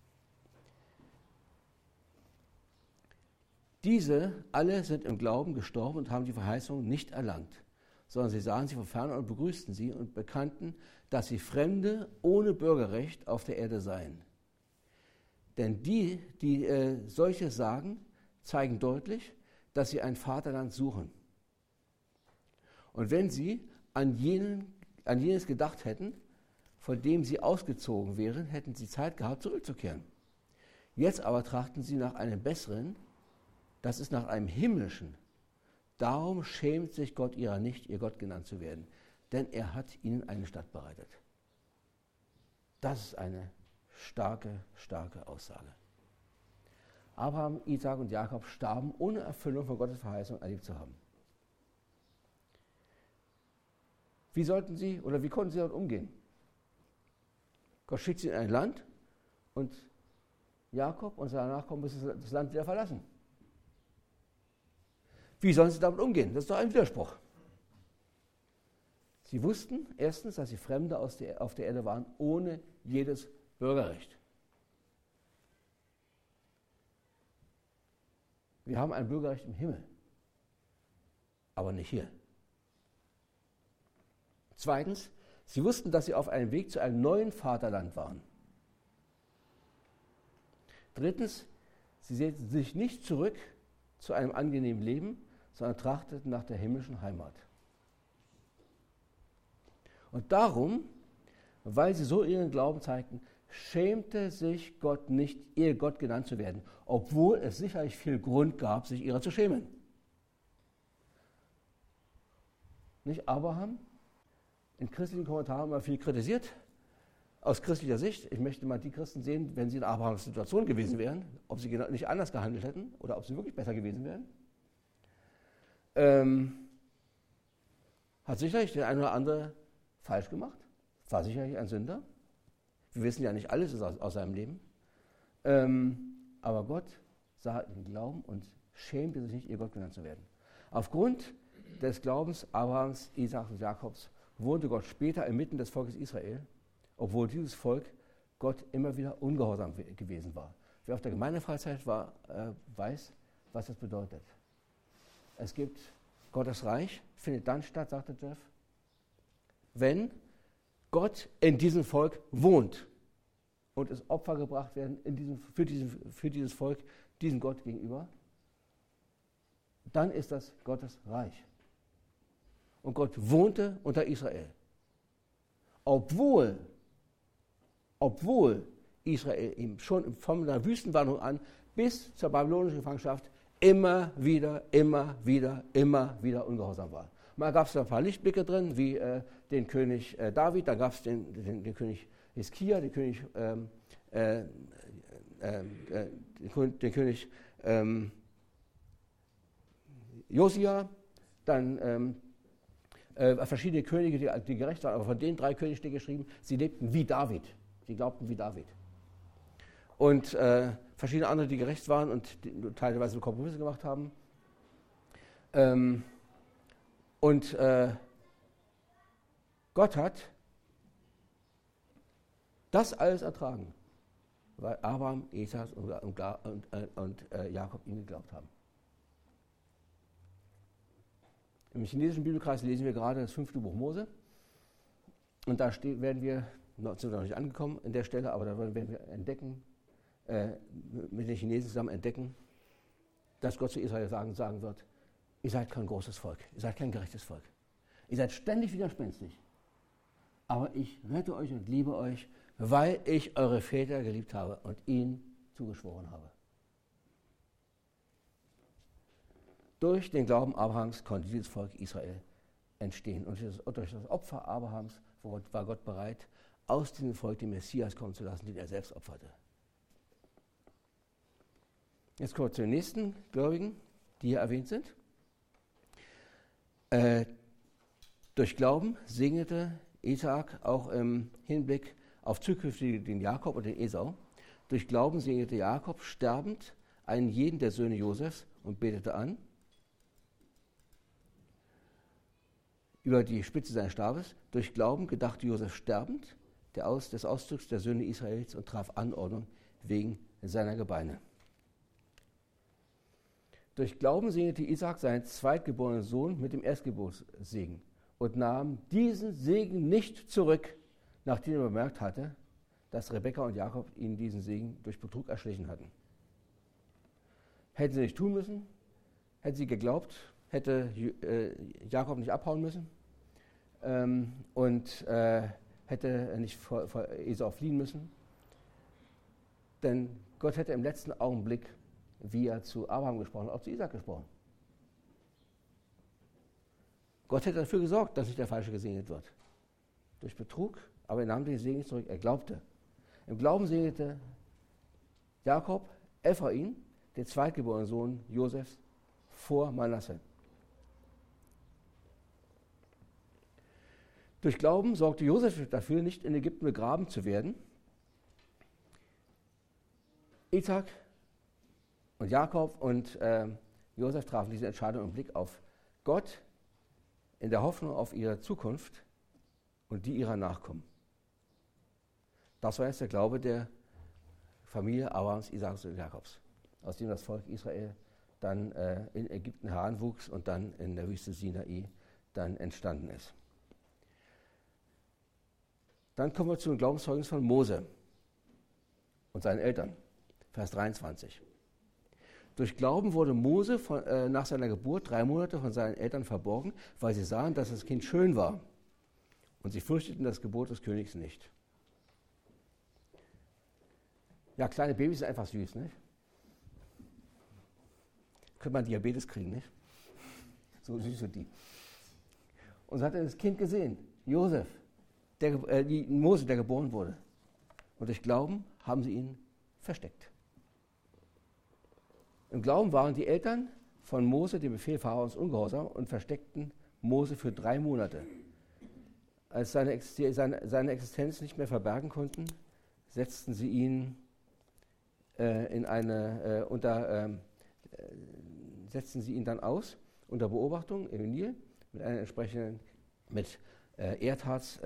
Diese alle sind im Glauben gestorben und haben die Verheißung nicht erlangt, sondern sie sahen sie von ferne und begrüßten sie und bekannten, dass sie Fremde ohne Bürgerrecht auf der Erde seien. Denn die solche sagen, zeigen deutlich, dass sie ein Vaterland suchen. Und wenn sie an jenes gedacht hätten, von dem sie ausgezogen wären, hätten sie Zeit gehabt, zurückzukehren. Jetzt aber trachten sie nach einem besseren, das ist nach einem himmlischen. Darum schämt sich Gott ihrer nicht, ihr Gott genannt zu werden, denn er hat ihnen eine Stadt bereitet. Das ist eine starke, starke Aussage. Abraham, Isaak und Jakob starben, ohne Erfüllung von Gottes Verheißung erlebt zu haben. Wie konnten sie damit umgehen? Gott schickt sie in ein Land und Jakob und seine Nachkommen müssen das Land wieder verlassen. Wie sollen sie damit umgehen? Das ist doch ein Widerspruch. Sie wussten erstens, dass sie Fremde auf der Erde waren, ohne jedes Bürgerrecht. Wir haben ein Bürgerrecht im Himmel, aber nicht hier. Zweitens, sie wussten, dass sie auf einem Weg zu einem neuen Vaterland waren. Drittens, sie sehnten sich nicht zurück zu einem angenehmen Leben, sondern trachteten nach der himmlischen Heimat. Und darum, weil sie so ihren Glauben zeigten, schämte sich Gott nicht, ihr Gott genannt zu werden, obwohl es sicherlich viel Grund gab, sich ihrer zu schämen. Nicht Abraham? In christlichen Kommentaren immer viel kritisiert. Aus christlicher Sicht, ich möchte mal die Christen sehen, wenn sie in Abrahams Situation gewesen wären, ob sie nicht anders gehandelt hätten oder ob sie wirklich besser gewesen wären. Hat sicherlich der eine oder andere falsch gemacht, war sicherlich ein Sünder. Wir wissen ja nicht alles aus seinem Leben. Aber Gott sah den Glauben und schämte sich nicht, ihr Gott genannt zu werden. Aufgrund des Glaubens Abrahams, Isaaks und Jakobs wurde Gott später inmitten des Volkes Israel, obwohl dieses Volk Gott immer wieder ungehorsam gewesen war. Wer auf der Gemeindefreizeit war, weiß, was das bedeutet. Es gibt Gottes Reich, findet dann statt, sagte Jeff, wenn Gott in diesem Volk wohnt und es Opfer gebracht werden für dieses Volk, diesem Gott gegenüber, dann ist das Gottes Reich. Und Gott wohnte unter Israel. Obwohl Israel ihm schon von der Wüstenwanderung an bis zur babylonischen Gefangenschaft immer wieder ungehorsam war. Mal gab es ein paar Lichtblicke drin, wie den König David, da gab es den König Hiskia, den König Josia, dann verschiedene Könige, die gerecht waren, aber von den 3 Königen steht geschrieben, sie lebten wie David, sie glaubten wie David. Und verschiedene andere, die gerecht waren und die teilweise Kompromisse gemacht haben. Gott hat das alles ertragen, weil Abraham, Isaak und Jakob ihm geglaubt haben. Im chinesischen Bibelkreis lesen wir gerade das 5. Buch Mose. Und da sind wir noch nicht angekommen in der Stelle, aber da werden wir entdecken, mit den Chinesen zusammen entdecken, dass Gott zu Israel sagen wird, ihr seid kein großes Volk, ihr seid kein gerechtes Volk. Ihr seid ständig widerspenstig. Aber ich rette euch und liebe euch, weil ich eure Väter geliebt habe und ihnen zugeschworen habe. Durch den Glauben Abrahams konnte dieses Volk Israel entstehen. Und durch das Opfer Abrahams war Gott bereit, aus diesem Volk den Messias kommen zu lassen, den er selbst opferte. Jetzt kommen wir zu den nächsten Gläubigen, die hier erwähnt sind. Durch Glauben segnete Isaak auch im Hinblick auf zukünftig den Jakob und den Esau. Durch Glauben segnete Jakob sterbend einen jeden der Söhne Josefs und betete an über die Spitze seines Stabes. Durch Glauben gedachte Josef sterbend des Auszugs der Söhne Israels und traf Anordnung wegen seiner Gebeine. Durch Glauben segnete Isaak seinen zweitgeborenen Sohn mit dem Erstgeburtssegen und nahm diesen Segen nicht zurück, nachdem er bemerkt hatte, dass Rebekka und Jakob ihnen diesen Segen durch Betrug erschlichen hatten. Hätten sie nicht tun müssen, hätten sie geglaubt, hätte Jakob nicht abhauen müssen und hätte nicht vor Esau fliehen müssen. Denn Gott hätte im letzten Augenblick, wie er zu Abraham gesprochen hat, auch zu Isaak gesprochen. Gott hätte dafür gesorgt, dass nicht der Falsche gesegnet wird. Durch Betrug, aber er nahm den Segen nicht zurück, er glaubte. Im Glauben segnete Jakob Ephraim, den zweitgeborenen Sohn Josefs, vor Manasse. Durch Glauben sorgte Josef dafür, nicht in Ägypten begraben zu werden. Isaac und Jakob und Josef trafen diese Entscheidung im Blick auf Gott, in der Hoffnung auf ihre Zukunft und die ihrer Nachkommen. Das war jetzt der Glaube der Familie Abrahams, Isaaks und Jakobs, aus dem das Volk Israel dann in Ägypten heranwuchs und dann in der Wüste Sinai dann entstanden ist. Dann kommen wir zu dem Glaubenszeugnis von Mose und seinen Eltern, Vers 23. Durch Glauben wurde Mose nach seiner Geburt 3 Monate von seinen Eltern verborgen, weil sie sahen, dass das Kind schön war. Und sie fürchteten das Gebot des Königs nicht. Ja, kleine Babys sind einfach süß, nicht? Könnte man Diabetes kriegen, nicht? So süß sind die. Und so hat er das Kind gesehen, Josef, Mose, der geboren wurde. Und durch Glauben haben sie ihn versteckt. Im Glauben waren die Eltern von Mose dem Befehl Pharaos ungehorsam und versteckten Mose für 3 Monate. Als seine Existenz nicht mehr verbergen konnten, setzten sie ihn setzten sie ihn dann aus unter Beobachtung im Nil mit einer entsprechenden Erdharz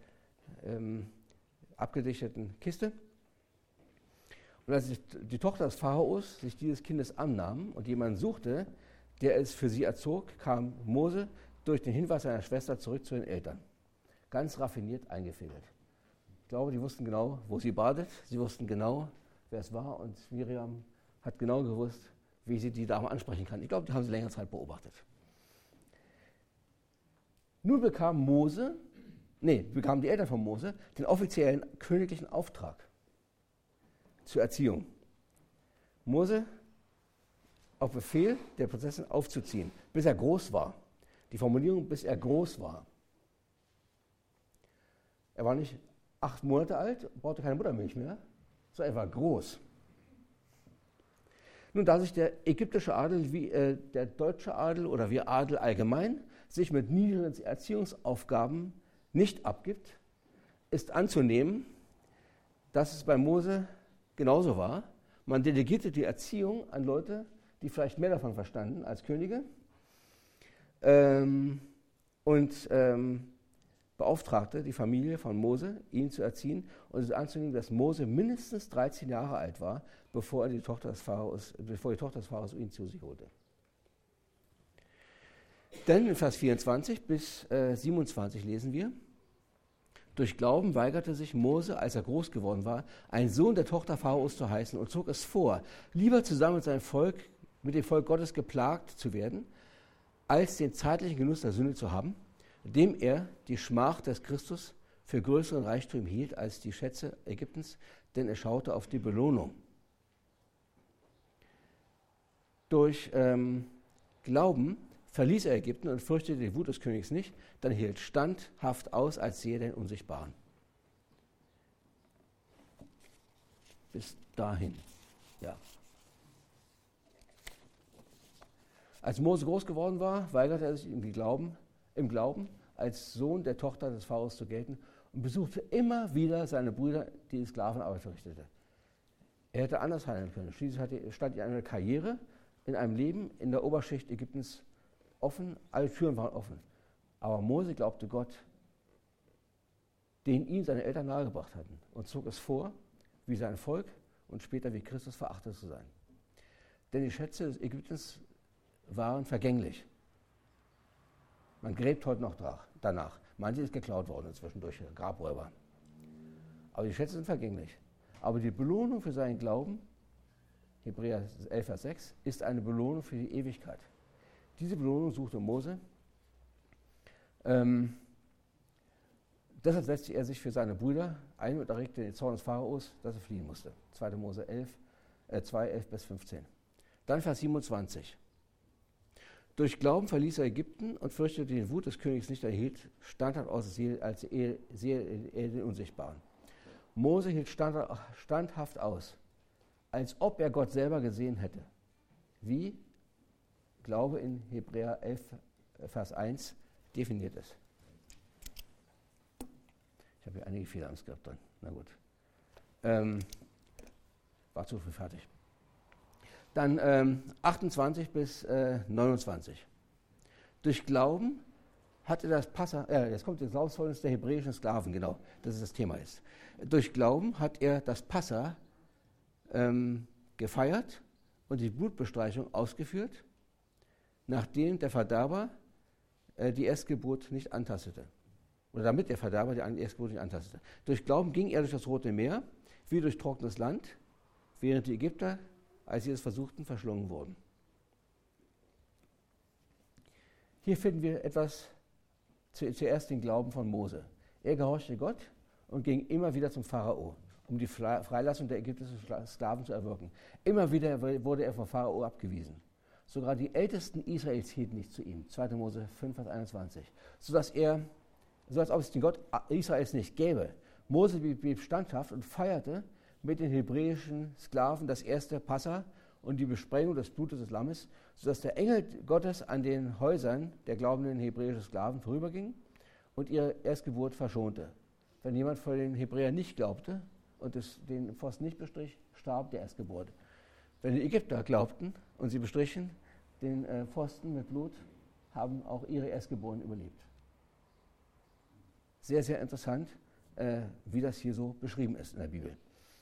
abgedichteten Kiste. Und als die Tochter des Pharaos sich dieses Kindes annahm und jemanden suchte, der es für sie erzog, kam Mose durch den Hinweis seiner Schwester zurück zu den Eltern. Ganz raffiniert eingefädelt. Ich glaube, die wussten genau, wo sie badet. Sie wussten genau, wer es war. Und Miriam hat genau gewusst, wie sie die Dame ansprechen kann. Ich glaube, die haben sie längere Zeit beobachtet. Nun bekamen die Eltern von Mose den offiziellen königlichen Auftrag zur Erziehung. Mose auf Befehl der Prinzessin aufzuziehen, bis er groß war. Die Formulierung, bis er groß war. Er war nicht 8 Monate alt, brauchte keine Muttermilch mehr, sondern er war groß. Nun, da sich der ägyptische Adel wie der deutsche Adel oder wir Adel allgemein sich mit niedrigen Erziehungsaufgaben nicht abgibt, ist anzunehmen, dass es bei Mose genauso war. Man delegierte die Erziehung an Leute, die vielleicht mehr davon verstanden als Könige und beauftragte die Familie von Mose, ihn zu erziehen. Und es ist anzunehmen, dass Mose mindestens 13 Jahre alt war, bevor die Tochter des Pharaos ihn zu sich holte. Denn in Vers 24 bis 27 lesen wir: Durch Glauben weigerte sich Mose, als er groß geworden war, ein Sohn der Tochter Pharaos zu heißen und zog es vor, lieber zusammen mit seinem Volk mit dem Volk Gottes geplagt zu werden, als den zeitlichen Genuss der Sünde zu haben, dem er die Schmach des Christus für größeren Reichtum hielt als die Schätze Ägyptens, denn er schaute auf die Belohnung. Durch Glauben verließ er Ägypten und fürchtete die Wut des Königs nicht, dann hielt standhaft aus, als sehe den Unsichtbaren. Bis dahin, ja. Als Mose groß geworden war, weigerte er sich im Glauben, als Sohn der Tochter des Pharaos zu gelten und besuchte immer wieder seine Brüder, die Sklavenarbeit verrichtete. Er hätte anders handeln können. Schließlich stand ihm eine Karriere in einem Leben in der Oberschicht Ägyptens offen, alle Türen waren offen. Aber Mose glaubte Gott, den ihm seine Eltern nahegebracht hatten, und zog es vor, wie sein Volk und später wie Christus verachtet zu sein. Denn die Schätze des Ägyptens waren vergänglich. Man gräbt heute noch danach. Manche ist geklaut worden inzwischen durch Grabräuber. Aber die Schätze sind vergänglich. Aber die Belohnung für seinen Glauben, Hebräer 11, Vers 6, ist eine Belohnung für die Ewigkeit. Diese Belohnung suchte Mose. Deshalb setzte er sich für seine Brüder ein und erregte den Zorn des Pharaos, dass er fliehen musste. 2. Mose 2, 11 bis 15. Dann Vers 27. Durch Glauben verließ er Ägypten und fürchtete die Wut des Königs nicht, er hielt standhaft aus, als er den Unsichtbaren. Mose hielt standhaft aus, als ob er Gott selber gesehen hätte. Wie Glaube in Hebräer 11, Vers 1 definiert ist. Ich habe hier einige Fehler im Skript drin. Na gut. War zu früh fertig. Dann 28 bis 29. Durch Glauben hatte das Passa, jetzt kommt das Glaubenszeugnis der hebräischen Sklaven, genau, das ist das Thema ist. Durch Glauben hat er das Passa gefeiert und die Blutbestreichung ausgeführt, nachdem der Verderber die Erstgeburt nicht antastete. Oder damit der Verderber die Erstgeburt nicht antastete. Durch Glauben ging er durch das Rote Meer, wie durch trockenes Land, während die Ägypter, als sie es versuchten, verschlungen wurden. Hier finden wir etwas, zuerst den Glauben von Mose. Er gehorchte Gott und ging immer wieder zum Pharao, um die Freilassung der ägyptischen Sklaven zu erwirken. Immer wieder wurde er vom Pharao abgewiesen. Sogar die Ältesten Israels hielten nicht zu ihm. 2. Mose 5, Vers 21. So als ob es den Gott Israels nicht gäbe. Mose blieb standhaft und feierte mit den hebräischen Sklaven das erste Passa und die Besprengung des Blutes des Lammes, sodass der Engel Gottes an den Häusern der glaubenden hebräischen Sklaven vorüberging und ihre Erstgeburt verschonte. Wenn jemand von den Hebräern nicht glaubte und den Pfosten nicht bestrich, starb der Erstgeburt. Wenn die Ägypter glaubten und sie bestrichen den Pfosten mit Blut, haben auch ihre Erstgeborenen überlebt. Sehr, sehr interessant, wie das hier so beschrieben ist in der Bibel.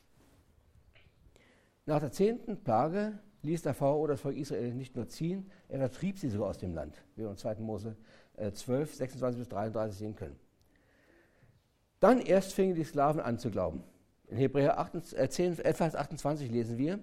Nach der 10. Plage ließ der Pharao das Volk Israel nicht nur ziehen, er vertrieb sie sogar aus dem Land, wie wir in 2. Mose 12, 26 bis 33 sehen können. Dann erst fingen die Sklaven an zu glauben. In Hebräer 10, Vers 28 lesen wir,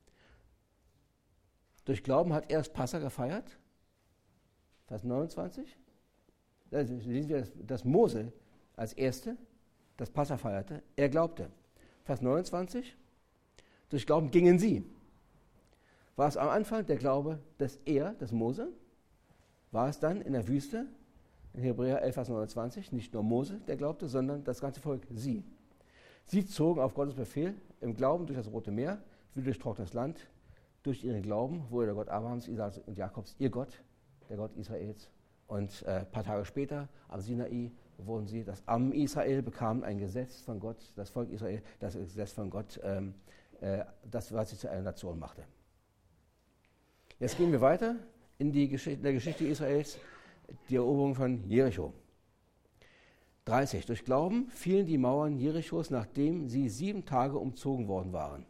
durch Glauben hat er das Passa gefeiert. Vers 29. Da lesen wir, dass Mose als Erste das Passa feierte. Er glaubte. Vers 29. Durch Glauben gingen sie. War es am Anfang der Glaube, des Mose? War es dann in der Wüste, in Hebräer 11, Vers 29, nicht nur Mose, der glaubte, sondern das ganze Volk, sie. Sie zogen auf Gottes Befehl im Glauben durch das Rote Meer, wie durch trockenes Land. Durch ihren Glauben wurde der Gott Abrahams, Isaaks und Jakobs ihr Gott, der Gott Israels. Und ein paar Tage später, am Sinai, wurden sie, das Am Israel bekam ein Gesetz von Gott, das Volk Israel, das Gesetz von Gott, das, was sie zu einer Nation machte. Jetzt gehen wir weiter in der Geschichte Israels, die Eroberung von Jericho. 30. Durch Glauben fielen die Mauern Jerichos, nachdem sie 7 Tage umzogen worden waren.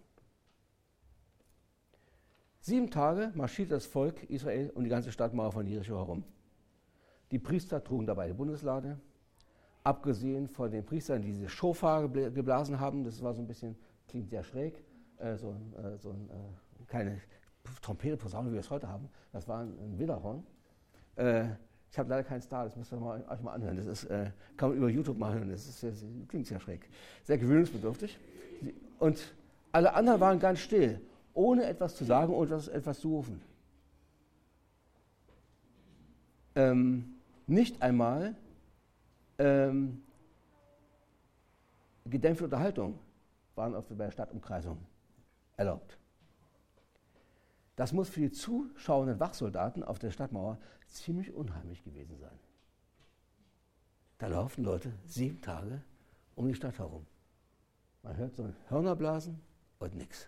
7 Tage marschierte das Volk Israel um die ganze Stadtmauer von Jericho herum. Die Priester trugen dabei die Bundeslade. Abgesehen von den Priestern, die diese Schofar geblasen haben, das war so ein bisschen, klingt sehr schräg, keine Trompete, Posaune, wie wir es heute haben. Das war ein Widderhorn. Ich habe leider keinen Star, das müsst ihr euch mal anhören. Das ist, kann man über YouTube mal hören, das klingt sehr schräg. Sehr gewöhnungsbedürftig. Und alle anderen waren ganz still, ohne etwas zu sagen, ohne etwas zu rufen. Nicht einmal gedämpfte Unterhaltung waren bei der Stadtumkreisung erlaubt. Das muss für die zuschauenden Wachsoldaten auf der Stadtmauer ziemlich unheimlich gewesen sein. Da laufen Leute 7 Tage um die Stadt herum. Man hört so ein Hörnerblasen und nix.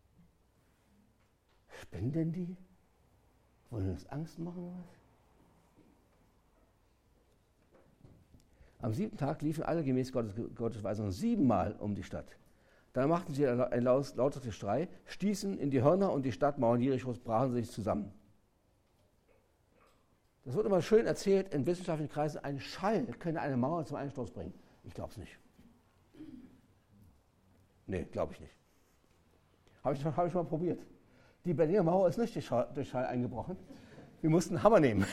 Spinnen denn die? Wollen uns Angst machen oder was? Am 7. Tag liefen alle gemäß Gottes Weisung 7-mal um die Stadt. Dann machten sie ein lautes Geschrei, stießen in die Hörner und die Stadtmauern Jerichos brachen sich zusammen. Das wird immer schön erzählt in wissenschaftlichen Kreisen, ein Schall könne eine Mauer zum Einsturz bringen. Ich glaube es nicht. Nee, glaube ich nicht. Habe ich schon mal probiert. Die Berliner Mauer ist nicht durch Schall eingebrochen. Wir mussten einen Hammer nehmen.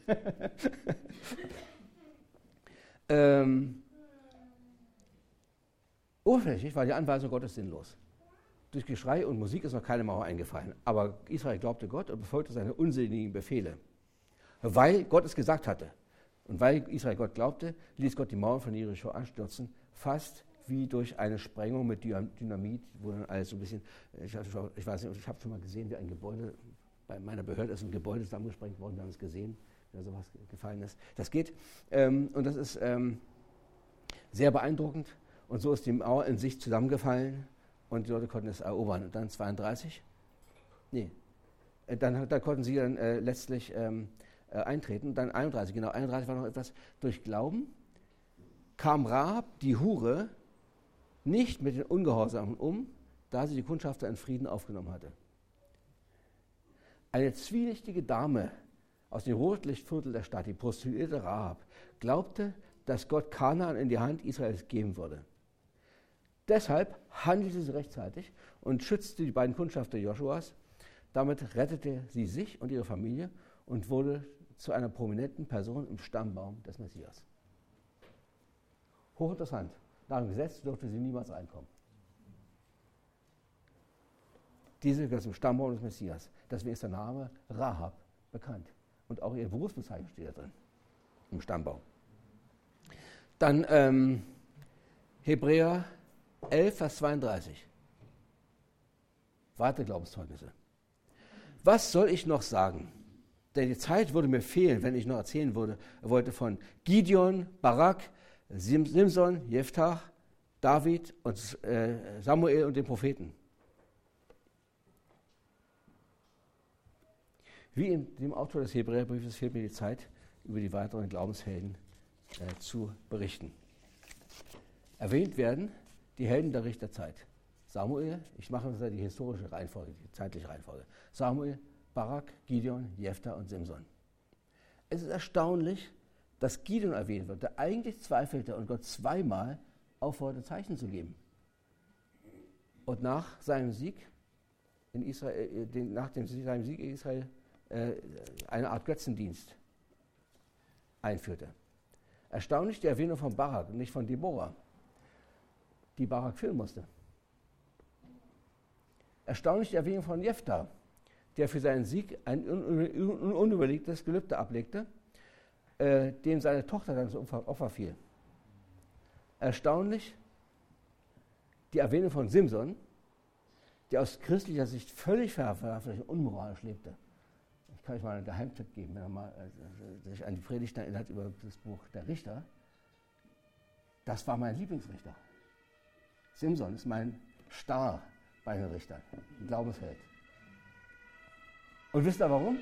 Oberflächlich war die Anweisung Gottes sinnlos. Durch Geschrei und Musik ist noch keine Mauer eingefallen. Aber Israel glaubte Gott und befolgte seine unsinnigen Befehle. Weil Gott es gesagt hatte. Und weil Israel Gott glaubte, ließ Gott die Mauern von Jericho anstürzen, fast wie durch eine Sprengung mit Dynamit, wo dann alles so ein bisschen, ich weiß nicht, ich habe schon mal gesehen, wie ein Gebäude, bei meiner Behörde ist ein Gebäude zusammengesprengt worden, wir haben es gesehen, wenn sowas gefallen ist. Das geht und das ist sehr beeindruckend und so ist die Mauer in sich zusammengefallen und die Leute konnten es erobern. Und dann 32, dann konnten sie dann letztlich eintreten, dann 31, genau, 31 war noch etwas, durch Glauben kam Rahab, die Hure, nicht mit den Ungehorsamen um, da sie die Kundschafter in Frieden aufgenommen hatte. Eine zwielichtige Dame aus dem Rotlichtviertel der Stadt, die Prostituierte Rahab, glaubte, dass Gott Kanaan in die Hand Israels geben würde. Deshalb handelte sie rechtzeitig und schützte die beiden Kundschafter Joshuas. Damit rettete sie sich und ihre Familie und wurde zu einer prominenten Person im Stammbaum des Messias. Hochinteressant. Nach dem Gesetz durfte sie niemals reinkommen. Diese gehört zum Stammbaum des Messias. Deswegen ist der Name Rahab bekannt. Und auch ihre Berufsbezeichnung steht da drin, im Stammbaum. Dann Hebräer 11, Vers 32. Weitere Glaubenszeugnisse. Was soll ich noch sagen? Denn die Zeit würde mir fehlen, wenn ich noch erzählen wollte von Gideon, Barak, Simson, Jephthah, David und Samuel und den Propheten. Wie in dem Autor des Hebräerbriefes fehlt mir die Zeit, über die weiteren Glaubenshelden zu berichten. Erwähnt werden die Helden der Richterzeit. Samuel, ich mache die historische Reihenfolge, die zeitliche Reihenfolge. Samuel, Barak, Gideon, Jephthah und Simson. Es ist erstaunlich, dass Gideon erwähnt wird, der eigentlich zweifelte und Gott zweimal aufforderte, Zeichen zu geben. Und nach seinem Sieg in Israel, seinem Sieg in Israel eine Art Götzendienst einführte. Erstaunlich die Erwähnung von Barak und nicht von Deborah, die Barak führen musste. Erstaunlich die Erwähnung von Jephthah, der für seinen Sieg ein unüberlegtes Gelübde ablegte, dem seine Tochter dann zum Opfer fiel. Erstaunlich die Erwähnung von Simson, der aus christlicher Sicht völlig verwerflich und unmoralisch lebte. Ich kann euch mal einen Geheimtipp geben, wenn man sich an die Predigt erinnert über das Buch der Richter. Das war mein Lieblingsrichter. Simson ist mein Star bei den Richtern, ein Glaubensheld. Und wisst ihr warum?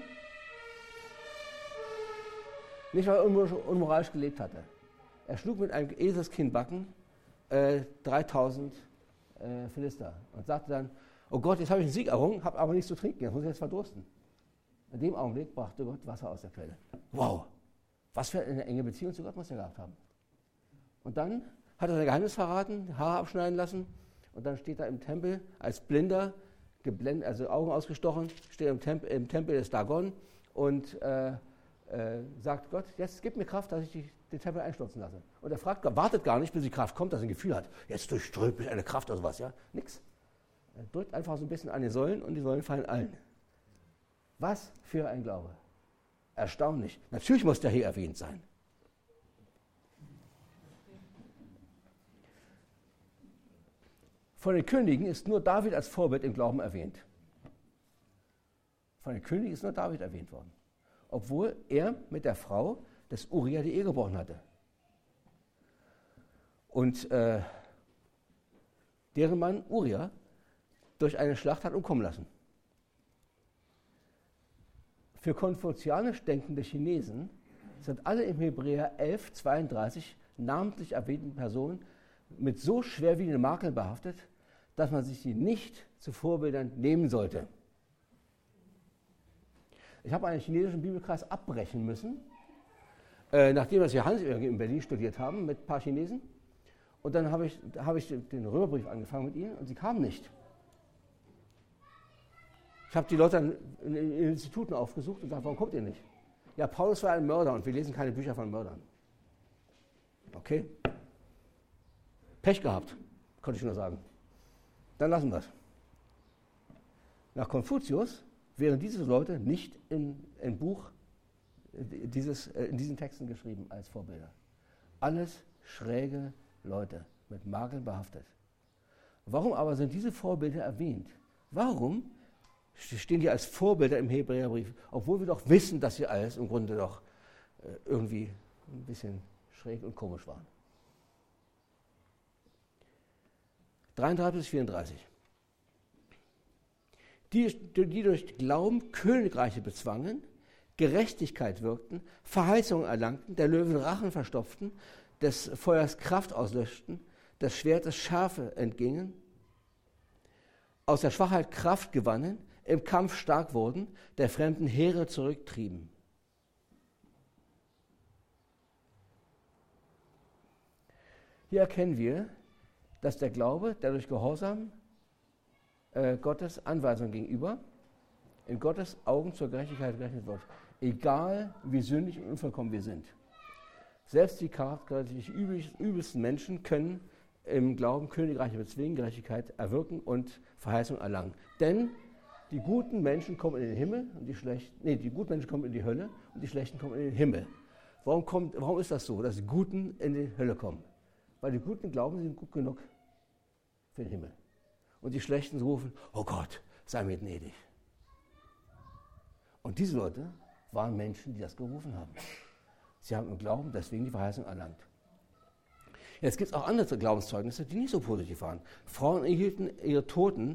Nicht, weil er unmoralisch gelebt hatte. Er schlug mit einem Eselskinnbacken 3000 Philister und sagte dann, oh Gott, jetzt habe ich einen Sieg errungen, habe aber nichts zu trinken, jetzt muss ich jetzt verdursten. In dem Augenblick brachte Gott Wasser aus der Quelle. Wow, was für eine enge Beziehung zu Gott muss er gehabt haben. Und dann hat er sein Geheimnis verraten, Haare abschneiden lassen und dann steht er im Tempel als Blinder geblendet, also Augen ausgestochen, steht im Tempel des Dagon und sagt Gott, jetzt gib mir Kraft, dass ich den Tempel einstürzen lasse. Und er wartet gar nicht, bis die Kraft kommt, dass er ein Gefühl hat, jetzt durchströmt mich eine Kraft oder sowas, ja, nix. Er drückt einfach so ein bisschen an die Säulen und die Säulen fallen allen. Was für ein Glaube. Erstaunlich. Natürlich muss der hier erwähnt sein. Von den Königen ist nur David als Vorbild im Glauben erwähnt. Von den Königen ist nur David erwähnt worden. Obwohl er mit der Frau des Uria die Ehe gebrochen hatte. Und deren Mann Uria durch eine Schlacht hat umkommen lassen. Für konfuzianisch denkende Chinesen sind alle im Hebräer 11,32 namentlich erwähnten Personen mit so schwerwiegenden Makeln behaftet, dass man sich sie nicht zu Vorbildern nehmen sollte. Ich habe einen chinesischen Bibelkreis abbrechen müssen, nachdem wir Johannesevangelium in Berlin studiert haben mit ein paar Chinesen. Und dann habe ich den Römerbrief angefangen mit ihnen und sie kamen nicht. Ich habe die Leute dann in den Instituten aufgesucht und gesagt, warum kommt ihr nicht? Ja, Paulus war ein Mörder und wir lesen keine Bücher von Mördern. Okay. Pech gehabt, konnte ich nur sagen. Dann lassen wir es. Nach Konfuzius wären diese Leute nicht in diesen Texten geschrieben als Vorbilder. Alles schräge Leute, mit Makeln behaftet. Warum aber sind diese Vorbilder erwähnt? Warum stehen die als Vorbilder im Hebräerbrief, obwohl wir doch wissen, dass sie alles im Grunde doch irgendwie ein bisschen schräg und komisch waren? 33 bis 34. Die durch Glauben Königreiche bezwangen, Gerechtigkeit wirkten, Verheißungen erlangten, der Löwen Rachen verstopften, des Feuers Kraft auslöschten, des Schwertes Schärfe entgingen, aus der Schwachheit Kraft gewannen, im Kampf stark wurden, der fremden Heere zurücktrieben. Hier erkennen wir, dass der Glaube, der durch Gehorsam Gottes Anweisung gegenüber, in Gottes Augen zur Gerechtigkeit gerechnet wird. Egal wie sündig und unvollkommen wir sind. Selbst die charakterlich übelsten Menschen können im Glauben Königreiche bezwingen, Gerechtigkeit erwirken und Verheißung erlangen. Denn die guten Menschen kommen in den Himmel und die guten Menschen kommen in die Hölle und die Schlechten kommen in den Himmel. Warum ist das so, dass die Guten in die Hölle kommen? Weil die Guten glauben, sie sind gut genug für den Himmel. Und die Schlechten rufen, oh Gott, sei mir gnädig. Und diese Leute waren Menschen, die das gerufen haben. Sie haben im Glauben deswegen die Verheißung erlangt. Jetzt gibt es auch andere Glaubenszeugnisse, die nicht so positiv waren. Frauen erhielten ihre Toten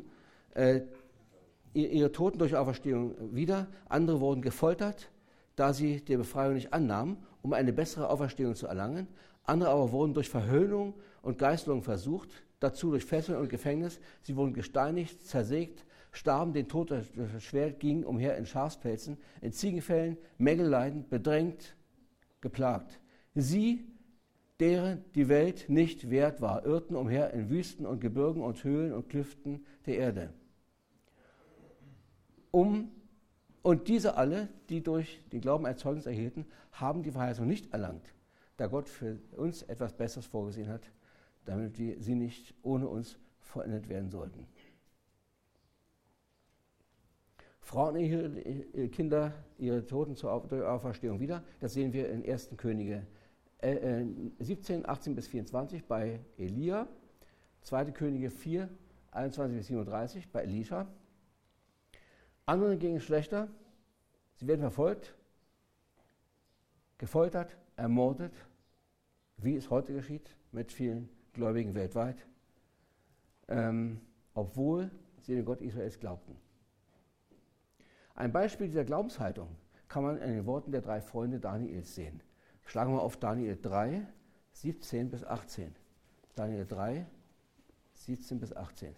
durch Auferstehung wieder. Andere wurden gefoltert, da sie der Befreiung nicht annahmen, um eine bessere Auferstehung zu erlangen. Andere aber wurden durch Verhöhnung und Geißelung versucht, dazu durch Fesseln und Gefängnis. Sie wurden gesteinigt, zersägt, starben den Tod durch das Schwert, gingen umher in Schafspelzen, in Ziegenfällen, Mängelleiden, bedrängt, geplagt. Sie, deren die Welt nicht wert war, irrten umher in Wüsten und Gebirgen und Höhlen und Klüften der Erde. Und diese alle, die durch den Glauben ein Zeugnis erhielten, haben die Verheißung nicht erlangt, da Gott für uns etwas Besseres vorgesehen hat, damit sie nicht ohne uns vollendet werden sollten. Frauen erhielten ihre Kinder, ihre Toten zur Auferstehung wieder. Das sehen wir in 1. Könige 17, 18 bis 24 bei Elia, 2. Könige 4, 21 bis 37 bei Elisha. Anderen ging es schlechter. Sie werden verfolgt, gefoltert, ermordet, wie es heute geschieht mit vielen Gläubigen weltweit, obwohl sie den Gott Israels glaubten. Ein Beispiel dieser Glaubenshaltung kann man in den Worten der 3 Freunde Daniels sehen. Schlagen wir auf Daniel 3, 17 bis 18. Daniel 3, 17 bis 18.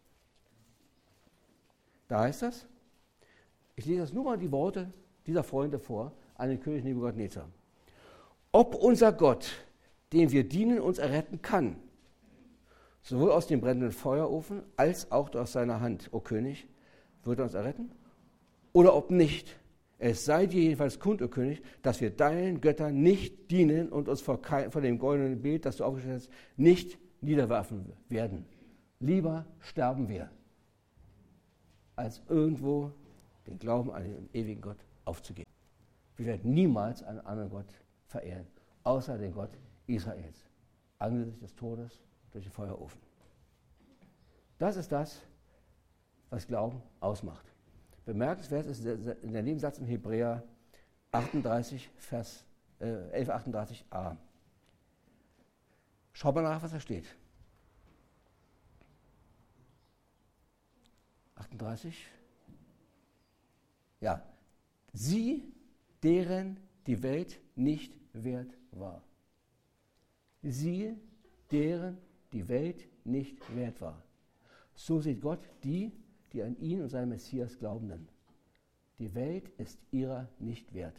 Da heißt das, ich lese jetzt nur mal die Worte dieser Freunde vor an den König Nebukadnezar. Ob unser Gott, dem wir dienen, uns erretten kann, sowohl aus dem brennenden Feuerofen als auch aus seiner Hand, o König, wird er uns erretten? Oder ob nicht. Es sei dir jedenfalls kund, o König, dass wir deinen Göttern nicht dienen und uns vor dem goldenen Bild, das du aufgestellt hast, nicht niederwerfen werden. Lieber sterben wir, als irgendwo den Glauben an den ewigen Gott aufzugeben. Wir werden niemals einen anderen Gott verehren, außer den Gott Israels, angesichts des Todes durch den Feuerofen. Das ist das, was Glauben ausmacht. Bemerkenswert ist in der Nebensatz in Hebräer 38, Vers 1138a. Schau mal nach, was da steht. 38. Ja. Sie, deren die Welt nicht wert war. Sie, deren die Welt nicht wert war. So sieht Gott die an ihn und seinen Messias Glaubenden. Die Welt ist ihrer nicht wert.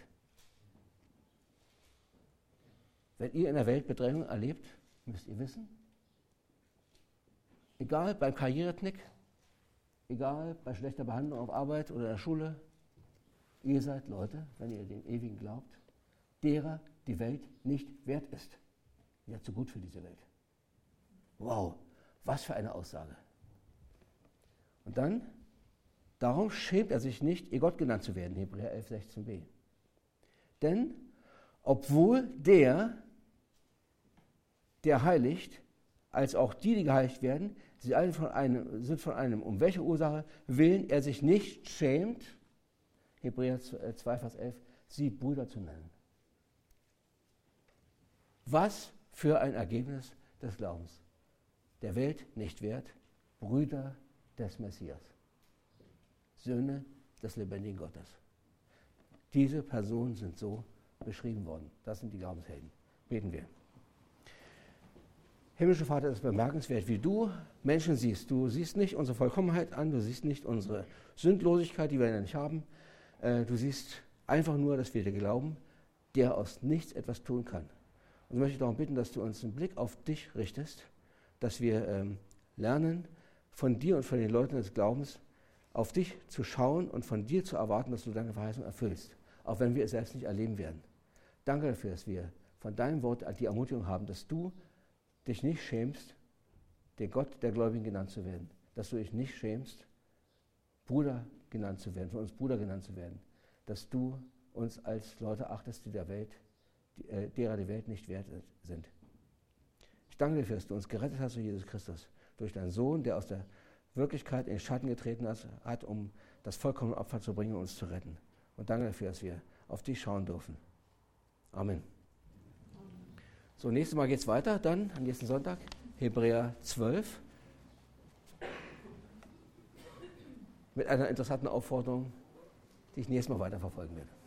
Wenn ihr in der Welt Bedrängung erlebt, müsst ihr wissen, egal beim Karriereknick, egal bei schlechter Behandlung auf Arbeit oder in der Schule, ihr seid Leute, wenn ihr dem Ewigen glaubt, derer die Welt nicht wert ist. Ihr seid zu gut für diese Welt. Wow, was für eine Aussage. Und dann, darum schämt er sich nicht, ihr Gott genannt zu werden, Hebräer 11, 16b. Denn, obwohl der heiligt, als auch die geheiligt werden, sie alle sind von einem, um welche Ursache willen er sich nicht schämt, Hebräer 2, Vers 11, sie Brüder zu nennen. Was für ein Ergebnis des Glaubens. Der Welt nicht wert, Brüder des Messias, Söhne des lebendigen Gottes. Diese Personen sind so beschrieben worden. Das sind die Glaubenshelden. Beten wir. Himmlischer Vater, es ist bemerkenswert, wie du Menschen siehst. Du siehst nicht unsere Vollkommenheit an, du siehst nicht unsere Sündlosigkeit, die wir ja nicht haben. Du siehst einfach nur, dass wir dir glauben, der aus nichts etwas tun kann. Und ich möchte darum bitten, dass du uns einen Blick auf dich richtest, dass wir lernen, von dir und von den Leuten des Glaubens auf dich zu schauen und von dir zu erwarten, dass du deine Verheißung erfüllst, auch wenn wir es selbst nicht erleben werden. Danke dafür, dass wir von deinem Wort die Ermutigung haben, dass du dich nicht schämst, den Gott der Gläubigen genannt zu werden, dass du dich nicht schämst, Bruder genannt zu werden, von uns Bruder genannt zu werden, dass du uns als Leute achtest, die derer die Welt nicht wert sind. Ich danke dir dafür, dass du uns gerettet hast durch Jesus Christus, durch deinen Sohn, der aus der Wirklichkeit in den Schatten getreten hat, um das vollkommene Opfer zu bringen und uns zu retten. Und danke dafür, dass wir auf dich schauen dürfen. Amen. So, nächstes Mal geht es weiter, dann am nächsten Sonntag, Hebräer 12, mit einer interessanten Aufforderung, die ich nächstes Mal weiterverfolgen werde.